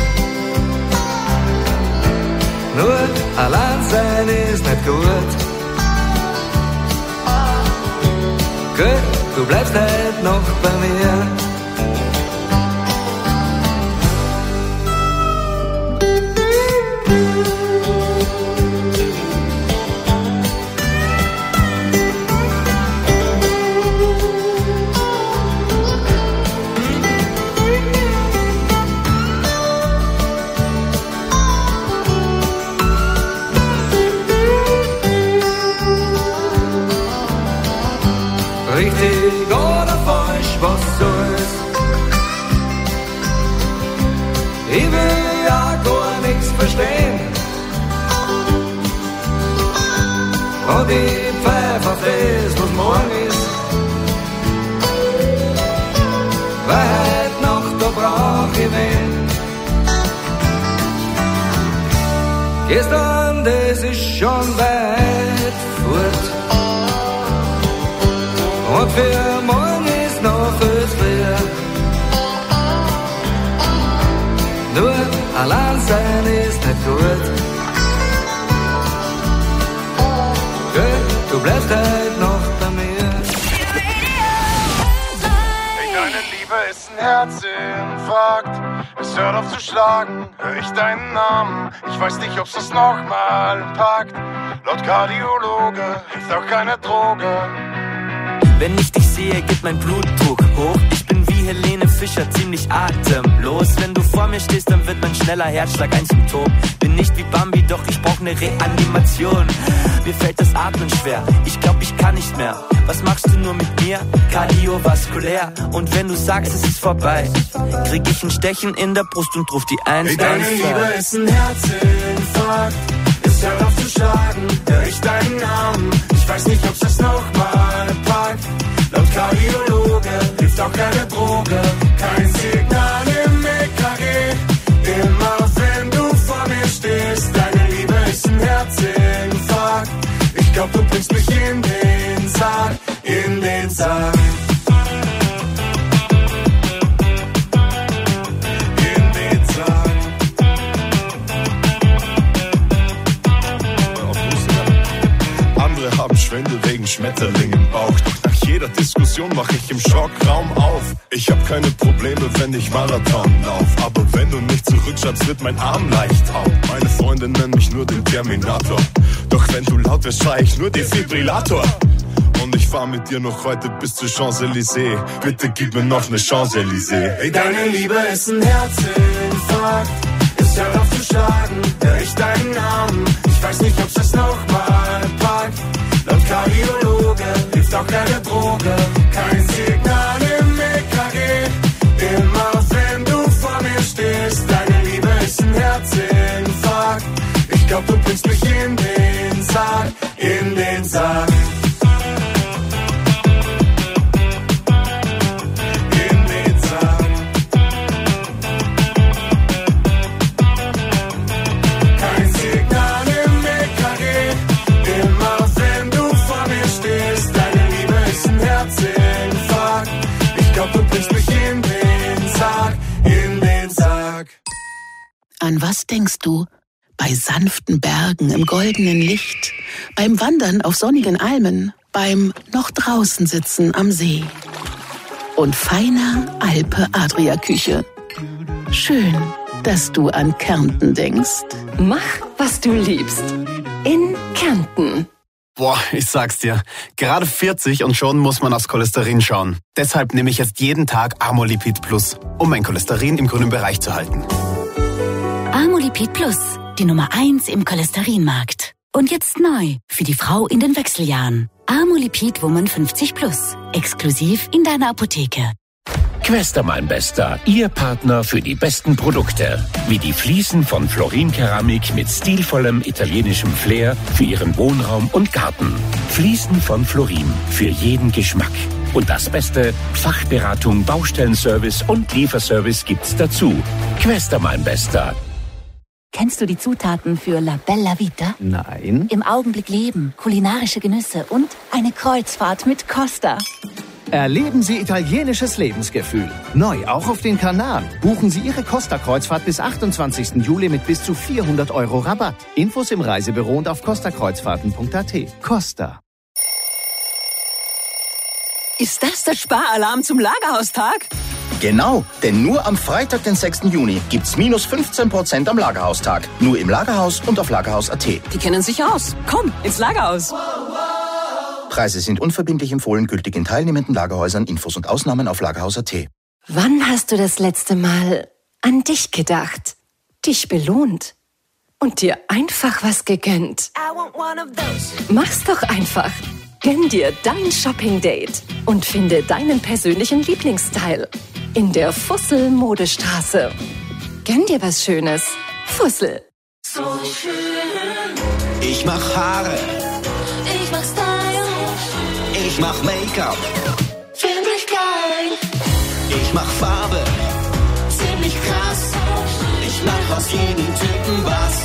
Nur allein sein ist nicht gut. Gell, du bleibst heute noch bei mir. Richtig oder falsch, was so ist. Ich will ja gar nichts verstehen. Und ich pfeif auf das, was morgen ist. Weil heute Nacht, da brauch ich wen. Gestern, das ist schon weit fort. Und für morgen ist noch viel zu früh. Nur allein sein ist nicht gut. Gell, du bleibst heute noch bei mir. Deine Liebe ist ein Herzinfarkt. Es hört auf zu schlagen, hör ich deinen Namen. Ich weiß nicht, ob's das nochmal packt. Laut Kardiologe hilft auch keine Droge. Wenn ich dich sehe, geht mein Blutdruck hoch. Ich bin wie Helene Fischer, ziemlich atemlos. Wenn du vor mir stehst, dann wird mein schneller Herzschlag ein Symptom. Bin nicht wie Bambi, doch ich brauch ne Reanimation. Mir fällt das Atmen schwer, ich glaub, ich kann nicht mehr. Was machst du nur mit mir? Kardiovaskulär. Und wenn du sagst, es ist vorbei, krieg ich ein Stechen in der Brust und ruf die 112. Deine Liebe ist ein Herzinfarkt. Es hört auf zu schlagen, hör ich deinen Namen. Ich weiß nicht, ob's das nochmal packt. Laut Kardiologe hilft auch keine Droge. Kein Signal im EKG. Immer wenn du vor mir stehst, deine Liebe ist ein Herzinfarkt. Ich glaub, du bringst mich in den Sarg, in den Sarg. In Schwindel wegen Schmetterling im Bauch. Doch nach jeder Diskussion mach ich im Schockraum auf. Ich hab keine Probleme, wenn ich Marathon lauf. Aber wenn du nicht zurückschaust, wird mein Arm leicht taub. Meine Freunde nennen mich nur den Terminator. Doch wenn du laut wirst, schrei ich nur Defibrillator. Und ich fahr mit dir noch heute bis zur Champs-Élysées. Bitte gib mir noch ne Chance, Elysée. Hey, deine Liebe ist ein Herzinfarkt. Es hört auf zu schlagen, hör ich deinen Namen. Ich weiß nicht, ob's das nochmal packt. Laut Kardiologe hilft auch keine Droge. Kein Signal im EKG. Immer wenn du vor mir stehst, deine Liebe ist ein Herzinfarkt. Ich glaub, du bringst mich in den Sarg, in den Sarg. An was denkst du? Bei sanften Bergen im goldenen Licht, beim Wandern auf sonnigen Almen, beim noch draußen sitzen am See und feiner Alpe-Adria-Küche. Schön, dass du an Kärnten denkst. Mach, was du liebst. In Kärnten. Boah, ich sag's dir, gerade 40 und schon muss man aufs Cholesterin schauen. Deshalb nehme ich jetzt jeden Tag Amolipid Plus, um mein Cholesterin im grünen Bereich zu halten. Amolipid Plus, die Nummer 1 im Cholesterinmarkt. Und jetzt neu für die Frau in den Wechseljahren. Amolipid Woman 50 Plus, exklusiv in deiner Apotheke. Quester mein Bester, Ihr Partner für die besten Produkte. Wie die Fliesen von Florin Keramik mit stilvollem italienischem Flair für Ihren Wohnraum und Garten. Fliesen von Florin für jeden Geschmack. Und das Beste, Fachberatung, Baustellenservice und Lieferservice gibt's dazu. Quester mein Bester. Kennst du die Zutaten für La Bella Vita? Nein. Im Augenblick leben, kulinarische Genüsse und eine Kreuzfahrt mit Costa. Erleben Sie italienisches Lebensgefühl. Neu auch auf den Kanaren. Buchen Sie Ihre Costa-Kreuzfahrt bis 28. Juli mit bis zu 400 € Rabatt. Infos im Reisebüro und auf costakreuzfahrten.at. Costa. Ist das der Sparalarm zum Lagerhaustag? Genau, denn nur am Freitag, den 6. Juni, gibt's minus 15% am Lagerhaustag. Nur im Lagerhaus und auf lagerhaus.at. Die kennen sich aus. Komm, ins Lagerhaus. Preise sind unverbindlich empfohlen, gültig in teilnehmenden Lagerhäusern. Infos und Ausnahmen auf lagerhaus.at. Wann hast du das letzte Mal an dich gedacht, dich belohnt und dir einfach was gegönnt? Mach's doch einfach. Gönn dir dein Shopping-Date und finde deinen persönlichen Lieblingsstyle in der Fussel-Modestraße. Gönn dir was Schönes. Fussel. So schön. Ich mach Haare. Ich mach Style. Ich mach Make-up. Find dich geil. Ich mach Farbe. Ziemlich krass. Ich mach aus jedem Typen was.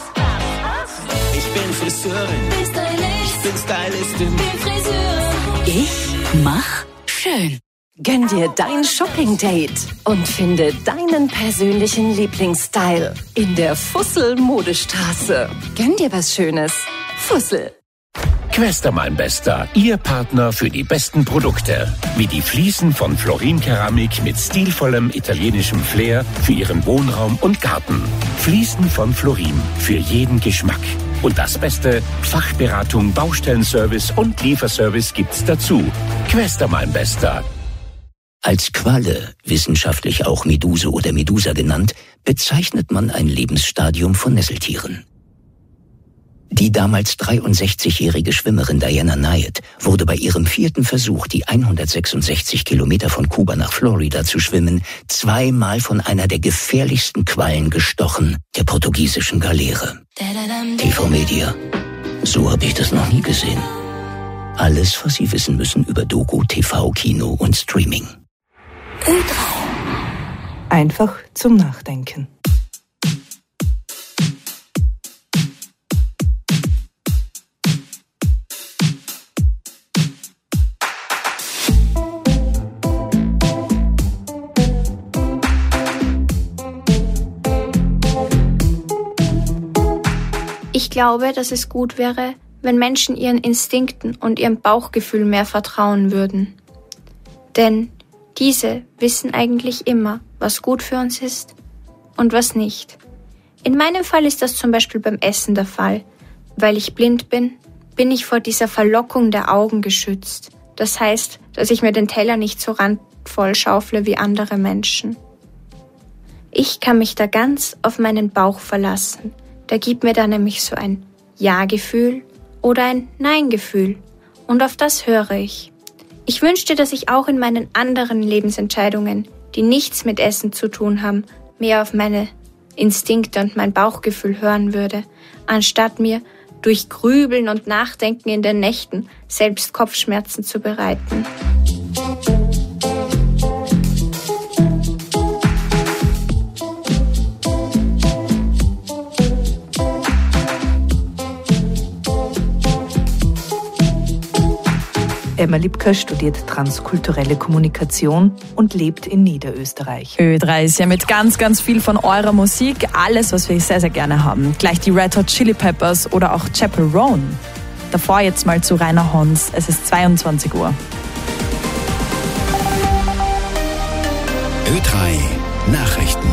Ich bin Friseurin. Bin stylisch. Ich bin Stylistin. Bin Friseur. Ich mach schön. Gönn dir dein Shopping-Date und finde deinen persönlichen Lieblingsstyle in der Fussel-Modestraße. Gönn dir was Schönes. Fussel. Quester mein Bester, Ihr Partner für die besten Produkte. Wie die Fliesen von Florin Keramik mit stilvollem italienischem Flair für Ihren Wohnraum und Garten. Fliesen von Florin für jeden Geschmack. Und das Beste, Fachberatung, Baustellenservice und Lieferservice gibt's dazu. Quester mein Bester. Als Qualle, wissenschaftlich auch Meduse oder Medusa genannt, bezeichnet man ein Lebensstadium von Nesseltieren. Die damals 63-jährige Schwimmerin Diana Nyad wurde bei ihrem 4. Versuch, die 166 Kilometer von Kuba nach Florida zu schwimmen, 2-mal von einer der gefährlichsten Quallen gestochen, der portugiesischen Galeere. TV Media. So habe ich das noch nie gesehen. Alles, was Sie wissen müssen über Doku, TV, Kino und Streaming. Einfach zum Nachdenken. Ich glaube, dass es gut wäre, wenn Menschen ihren Instinkten und ihrem Bauchgefühl mehr vertrauen würden. Denn diese wissen eigentlich immer, was gut für uns ist und was nicht. In meinem Fall ist das zum Beispiel beim Essen der Fall. Weil ich blind bin, bin ich vor dieser Verlockung der Augen geschützt. Das heißt, dass ich mir den Teller nicht so randvoll schaufle wie andere Menschen. Ich kann mich da ganz auf meinen Bauch verlassen. Der gibt mir da nämlich so ein Ja-Gefühl oder ein Nein-Gefühl. Und auf das höre ich. Ich wünschte, dass ich auch in meinen anderen Lebensentscheidungen, die nichts mit Essen zu tun haben, mehr auf meine Instinkte und mein Bauchgefühl hören würde, anstatt mir durch Grübeln und Nachdenken in den Nächten selbst Kopfschmerzen zu bereiten. Emma Lipka studiert transkulturelle Kommunikation und lebt in Niederösterreich. Ö3 ist ja mit ganz, ganz viel von eurer Musik alles, was wir sehr, sehr gerne haben. Gleich die Red Hot Chili Peppers oder auch Chappell Roan. Davor jetzt mal zu Rainer Hons. Es ist 22 Uhr. Ö3 Nachrichten.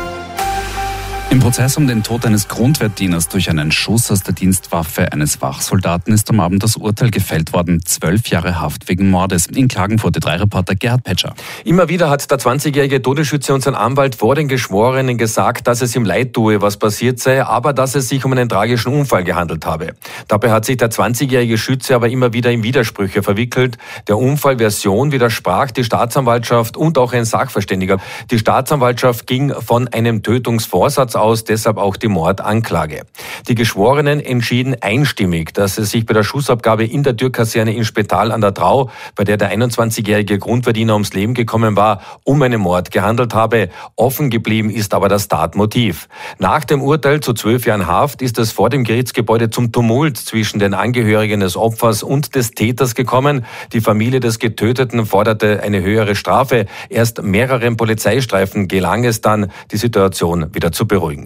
Im Prozess um den Tod eines Grundwehrdieners durch einen Schuss aus der Dienstwaffe eines Wachsoldaten ist am Abend das Urteil gefällt worden. 12 Jahre Haft wegen Mordes. In Klagenfurt, Ö3-Reporter Gerhard Petscher. Immer wieder hat der 20-jährige Todesschütze und sein Anwalt vor den Geschworenen gesagt, dass es ihm leid tue, was passiert sei, aber dass es sich um einen tragischen Unfall gehandelt habe. Dabei hat sich der 20-jährige Schütze aber immer wieder in Widersprüche verwickelt. Der Unfallversion widersprach die Staatsanwaltschaft und auch ein Sachverständiger. Die Staatsanwaltschaft ging von einem Tötungsvorsatz aus, deshalb auch die Mordanklage. Die Geschworenen entschieden einstimmig, dass es sich bei der Schussabgabe in der Türkaserne in Spetal an der Drau, bei der der 21-jährige Grundverdiener ums Leben gekommen war, um einen Mord gehandelt habe. Offen geblieben ist aber das Tatmotiv. Nach dem Urteil zu 12 Jahren Haft ist es vor dem Gerichtsgebäude zum Tumult zwischen den Angehörigen des Opfers und des Täters gekommen. Die Familie des Getöteten forderte eine höhere Strafe. Erst mehreren Polizeistreifen gelang es dann, die Situation wieder zu beruhigen.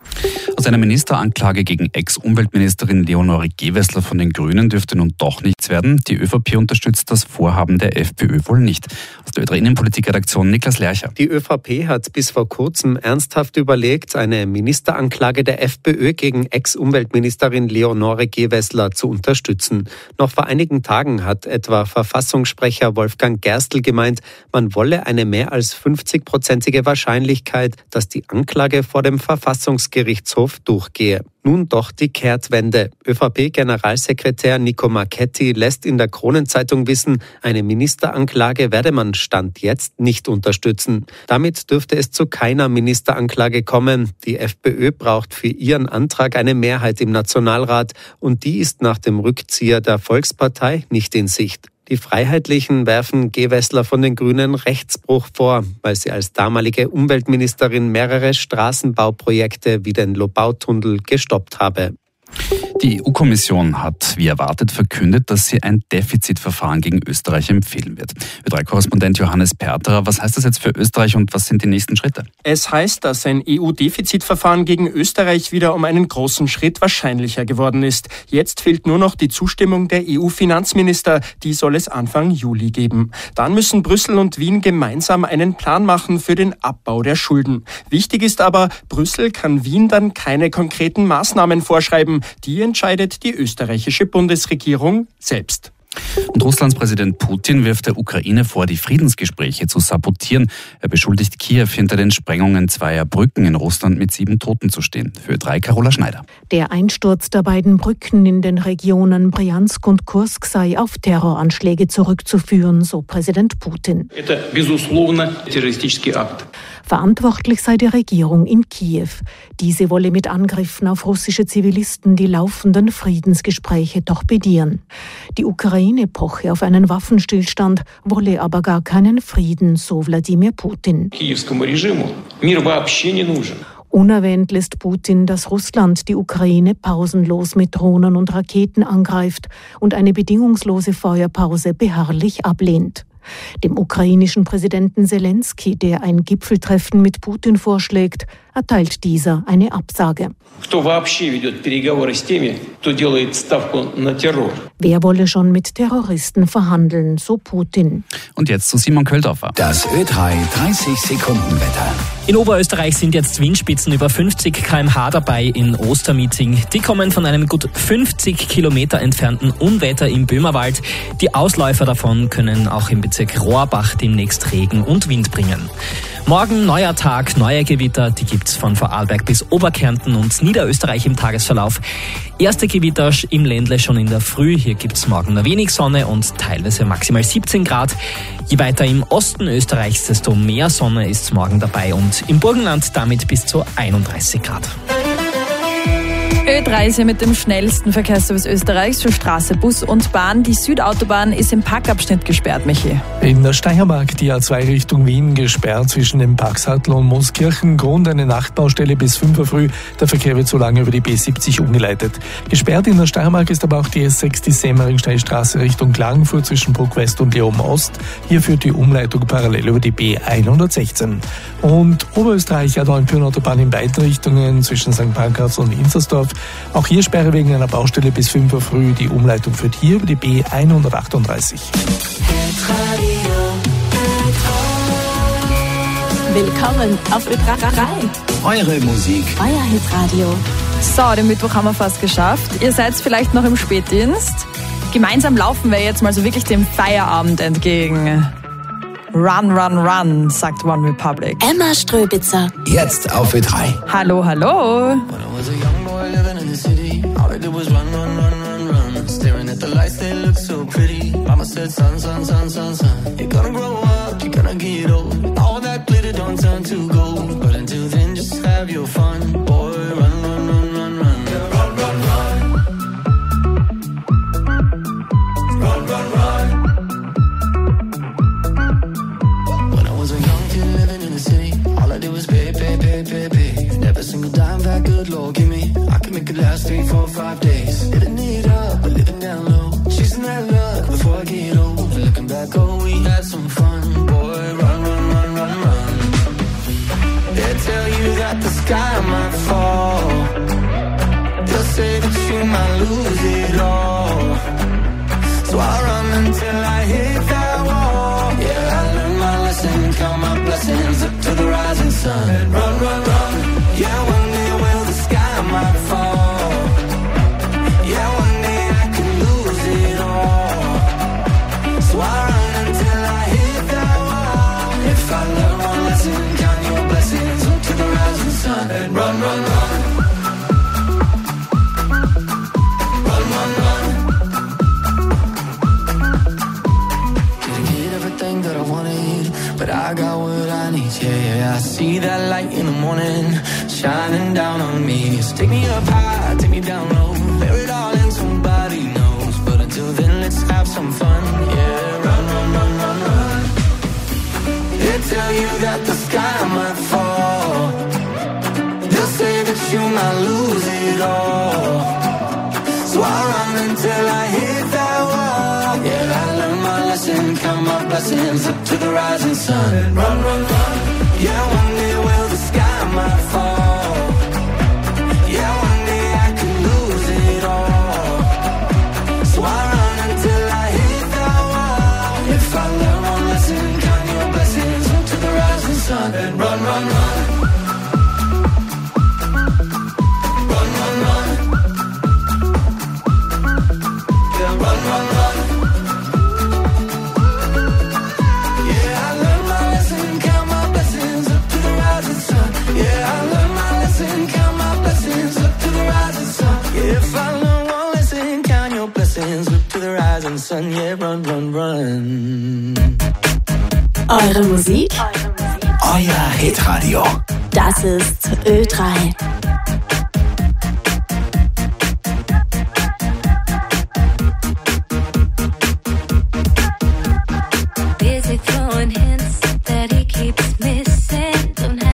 Aus einer Ministeranklage gegen Ex-Umweltministerin Leonore Gewessler von den Grünen dürfte nun doch nichts werden. Die ÖVP unterstützt das Vorhaben der FPÖ wohl nicht. Aus der Ö3 Innenpolitikredaktion Niklas Lercher. Die ÖVP hat bis vor kurzem ernsthaft überlegt, eine Ministeranklage der FPÖ gegen Ex-Umweltministerin Leonore Gewessler zu unterstützen. Noch vor einigen Tagen hat etwa Verfassungssprecher Wolfgang Gerstl gemeint, man wolle eine mehr als 50-prozentige Wahrscheinlichkeit, dass die Anklage vor dem Verfassungsgerichtshof durchgehe. Nun doch die Kehrtwende. ÖVP-Generalsekretär Nico Marchetti lässt in der Kronenzeitung wissen, eine Ministeranklage werde man Stand jetzt nicht unterstützen. Damit dürfte es zu keiner Ministeranklage kommen. Die FPÖ braucht für ihren Antrag eine Mehrheit im Nationalrat und die ist nach dem Rückzieher der Volkspartei nicht in Sicht. Die Freiheitlichen werfen Gewessler von den Grünen Rechtsbruch vor, weil sie als damalige Umweltministerin mehrere Straßenbauprojekte wie den Lobautunnel gestoppt habe. Die EU-Kommission hat, wie erwartet, verkündet, dass sie ein Defizitverfahren gegen Österreich empfehlen wird. Ö3-Korrespondent Johannes Perterer, was heißt das jetzt für Österreich und was sind die nächsten Schritte? Es heißt, dass ein EU-Defizitverfahren gegen Österreich wieder um einen großen Schritt wahrscheinlicher geworden ist. Jetzt fehlt nur noch die Zustimmung der EU-Finanzminister. Die soll es Anfang Juli geben. Dann müssen Brüssel und Wien gemeinsam einen Plan machen für den Abbau der Schulden. Wichtig ist aber, Brüssel kann Wien dann keine konkreten Maßnahmen vorschreiben. Die entscheidet die österreichische Bundesregierung selbst. Und Russlands Präsident Putin wirft der Ukraine vor, die Friedensgespräche zu sabotieren. Er beschuldigt Kiew, hinter den Sprengungen zweier Brücken in Russland mit 7 Toten zu stehen. Für Ö3 Carola Schneider. Der Einsturz der beiden Brücken in den Regionen Bryansk und Kursk sei auf Terroranschläge zurückzuführen, so Präsident Putin. Verantwortlich sei die Regierung in Kiew. Diese wolle mit Angriffen auf russische Zivilisten die laufenden Friedensgespräche torpedieren. Die Ukraine poche auf einen Waffenstillstand, wolle aber gar keinen Frieden, so Wladimir Putin. Unerwähnt lässt Putin, dass Russland die Ukraine pausenlos mit Drohnen und Raketen angreift und eine bedingungslose Feuerpause beharrlich ablehnt. Dem ukrainischen Präsidenten Zelensky, der ein Gipfeltreffen mit Putin vorschlägt, erteilt dieser eine Absage. Wer wolle schon mit Terroristen verhandeln, so Putin. Und jetzt zu Simon Köldorfer. Das Ö3 30-Sekunden-Wetter. In Oberösterreich sind jetzt Windspitzen über 50 km/h dabei in Ostermeeting. Die kommen von einem gut 50 Kilometer entfernten Unwetter im Böhmerwald. Die Ausläufer davon können auch im Bezirk Rohrbach demnächst Regen und Wind bringen. Morgen neuer Tag, neue Gewitter, die gibt's von Vorarlberg bis Oberkärnten und Niederösterreich im Tagesverlauf. Erste Gewitter im Ländle schon in der Früh. Hier gibt's morgen nur wenig Sonne und teilweise maximal 17 Grad. Je weiter im Osten Österreichs, desto mehr Sonne ist morgen dabei und im Burgenland damit bis zu 31 Grad. Ö3 ist hier mit dem schnellsten Verkehrsservice Österreichs für Straße, Bus und Bahn. Die Südautobahn ist im Parkabschnitt gesperrt, Michi. In der Steiermark die A2 Richtung Wien gesperrt zwischen dem Parksattel und Mooskirchen. Grund eine Nachtbaustelle bis 5 Uhr früh. Der Verkehr wird so lange über die B70 umgeleitet. Gesperrt in der Steiermark ist aber auch die S6, die Semmering-Steilstraße Richtung Klagenfurt zwischen Bruck West und Leoben Ost. Hier führt die Umleitung parallel über die B116. Und Oberösterreich A9-Autobahn in beiden Richtungen zwischen St. Pankraz und Inzersdorf. Auch hier Sperre wegen einer Baustelle bis 5 Uhr früh. Die Umleitung führt hier über die B138. Willkommen auf Ö3. Eure Musik. Euer Hitradio. So, den Mittwoch haben wir fast geschafft. Ihr seid vielleicht noch im Spätdienst. Gemeinsam laufen wir jetzt mal so wirklich dem Feierabend entgegen. Run, run, run, sagt One Republic. Emma Ströbitzer. Jetzt auf Ö3. Hallo, hallo. All I did was run, run, run, run, run. Staring at the lights, they look so pretty. Mama said, son, son, son, son, son, you're gonna grow up, you're gonna get old. All that glitter don't turn to gold. But until then, just have your fun. Boy, run, run, run, run, run. Yeah, run, run, run. Run, run, run. When I was a young kid living in the city, all I did was pay, pay, pay, pay, pay. Never single dime that good Lord give me. I can make it last 3, 4, 5 days. Living it up, but living down low. Chasing that luck before I get old. And looking back, oh, we had some fun. Boy, run, run, run, run, run. They tell you that the sky might fall. They'll say that you might lose it all. So I run until I hit that wall. Yeah, I learned my lesson, count my blessings up to the rising sun. And run, run, run. Yeah, one day will the sky might fall. Yeah, one day I could lose it all. So I run until I hit that wall. If I learn one lesson, count your blessings up to the rising sun. And run, run, run. Run, run, run. Didn't get everything that I wanted, but I got what I need. Yeah, yeah, I see that light in the morning shining down on me. So take me up high, take me down low, bear it all and somebody knows. But until then, let's have some fun. Yeah, run, run, run, run, run. They tell you that the sky might fall. They'll say that you might lose it all. So I run until I hit that wall. Yeah, I learned my lesson, count my blessings up to the rising sun. And run, run, run. Yeah, one day will the sky might fall. Yeah, one day I could lose it all. So I run until I hit that wall. If I learn one lesson, count your blessings up to the rising sun. And run, run, run. Run, run, run. Yeah, run, run, run. Yeah, I learned my lesson, count my blessings up to the rising sun. Yeah, I learned my lesson, count my blessings up to the rising sun. Yeah, if I learn one lesson, count your blessings up to the rising sun. Yeah, run, run, run. Eure Musik? Euer Hitradio. Das ist Ö3.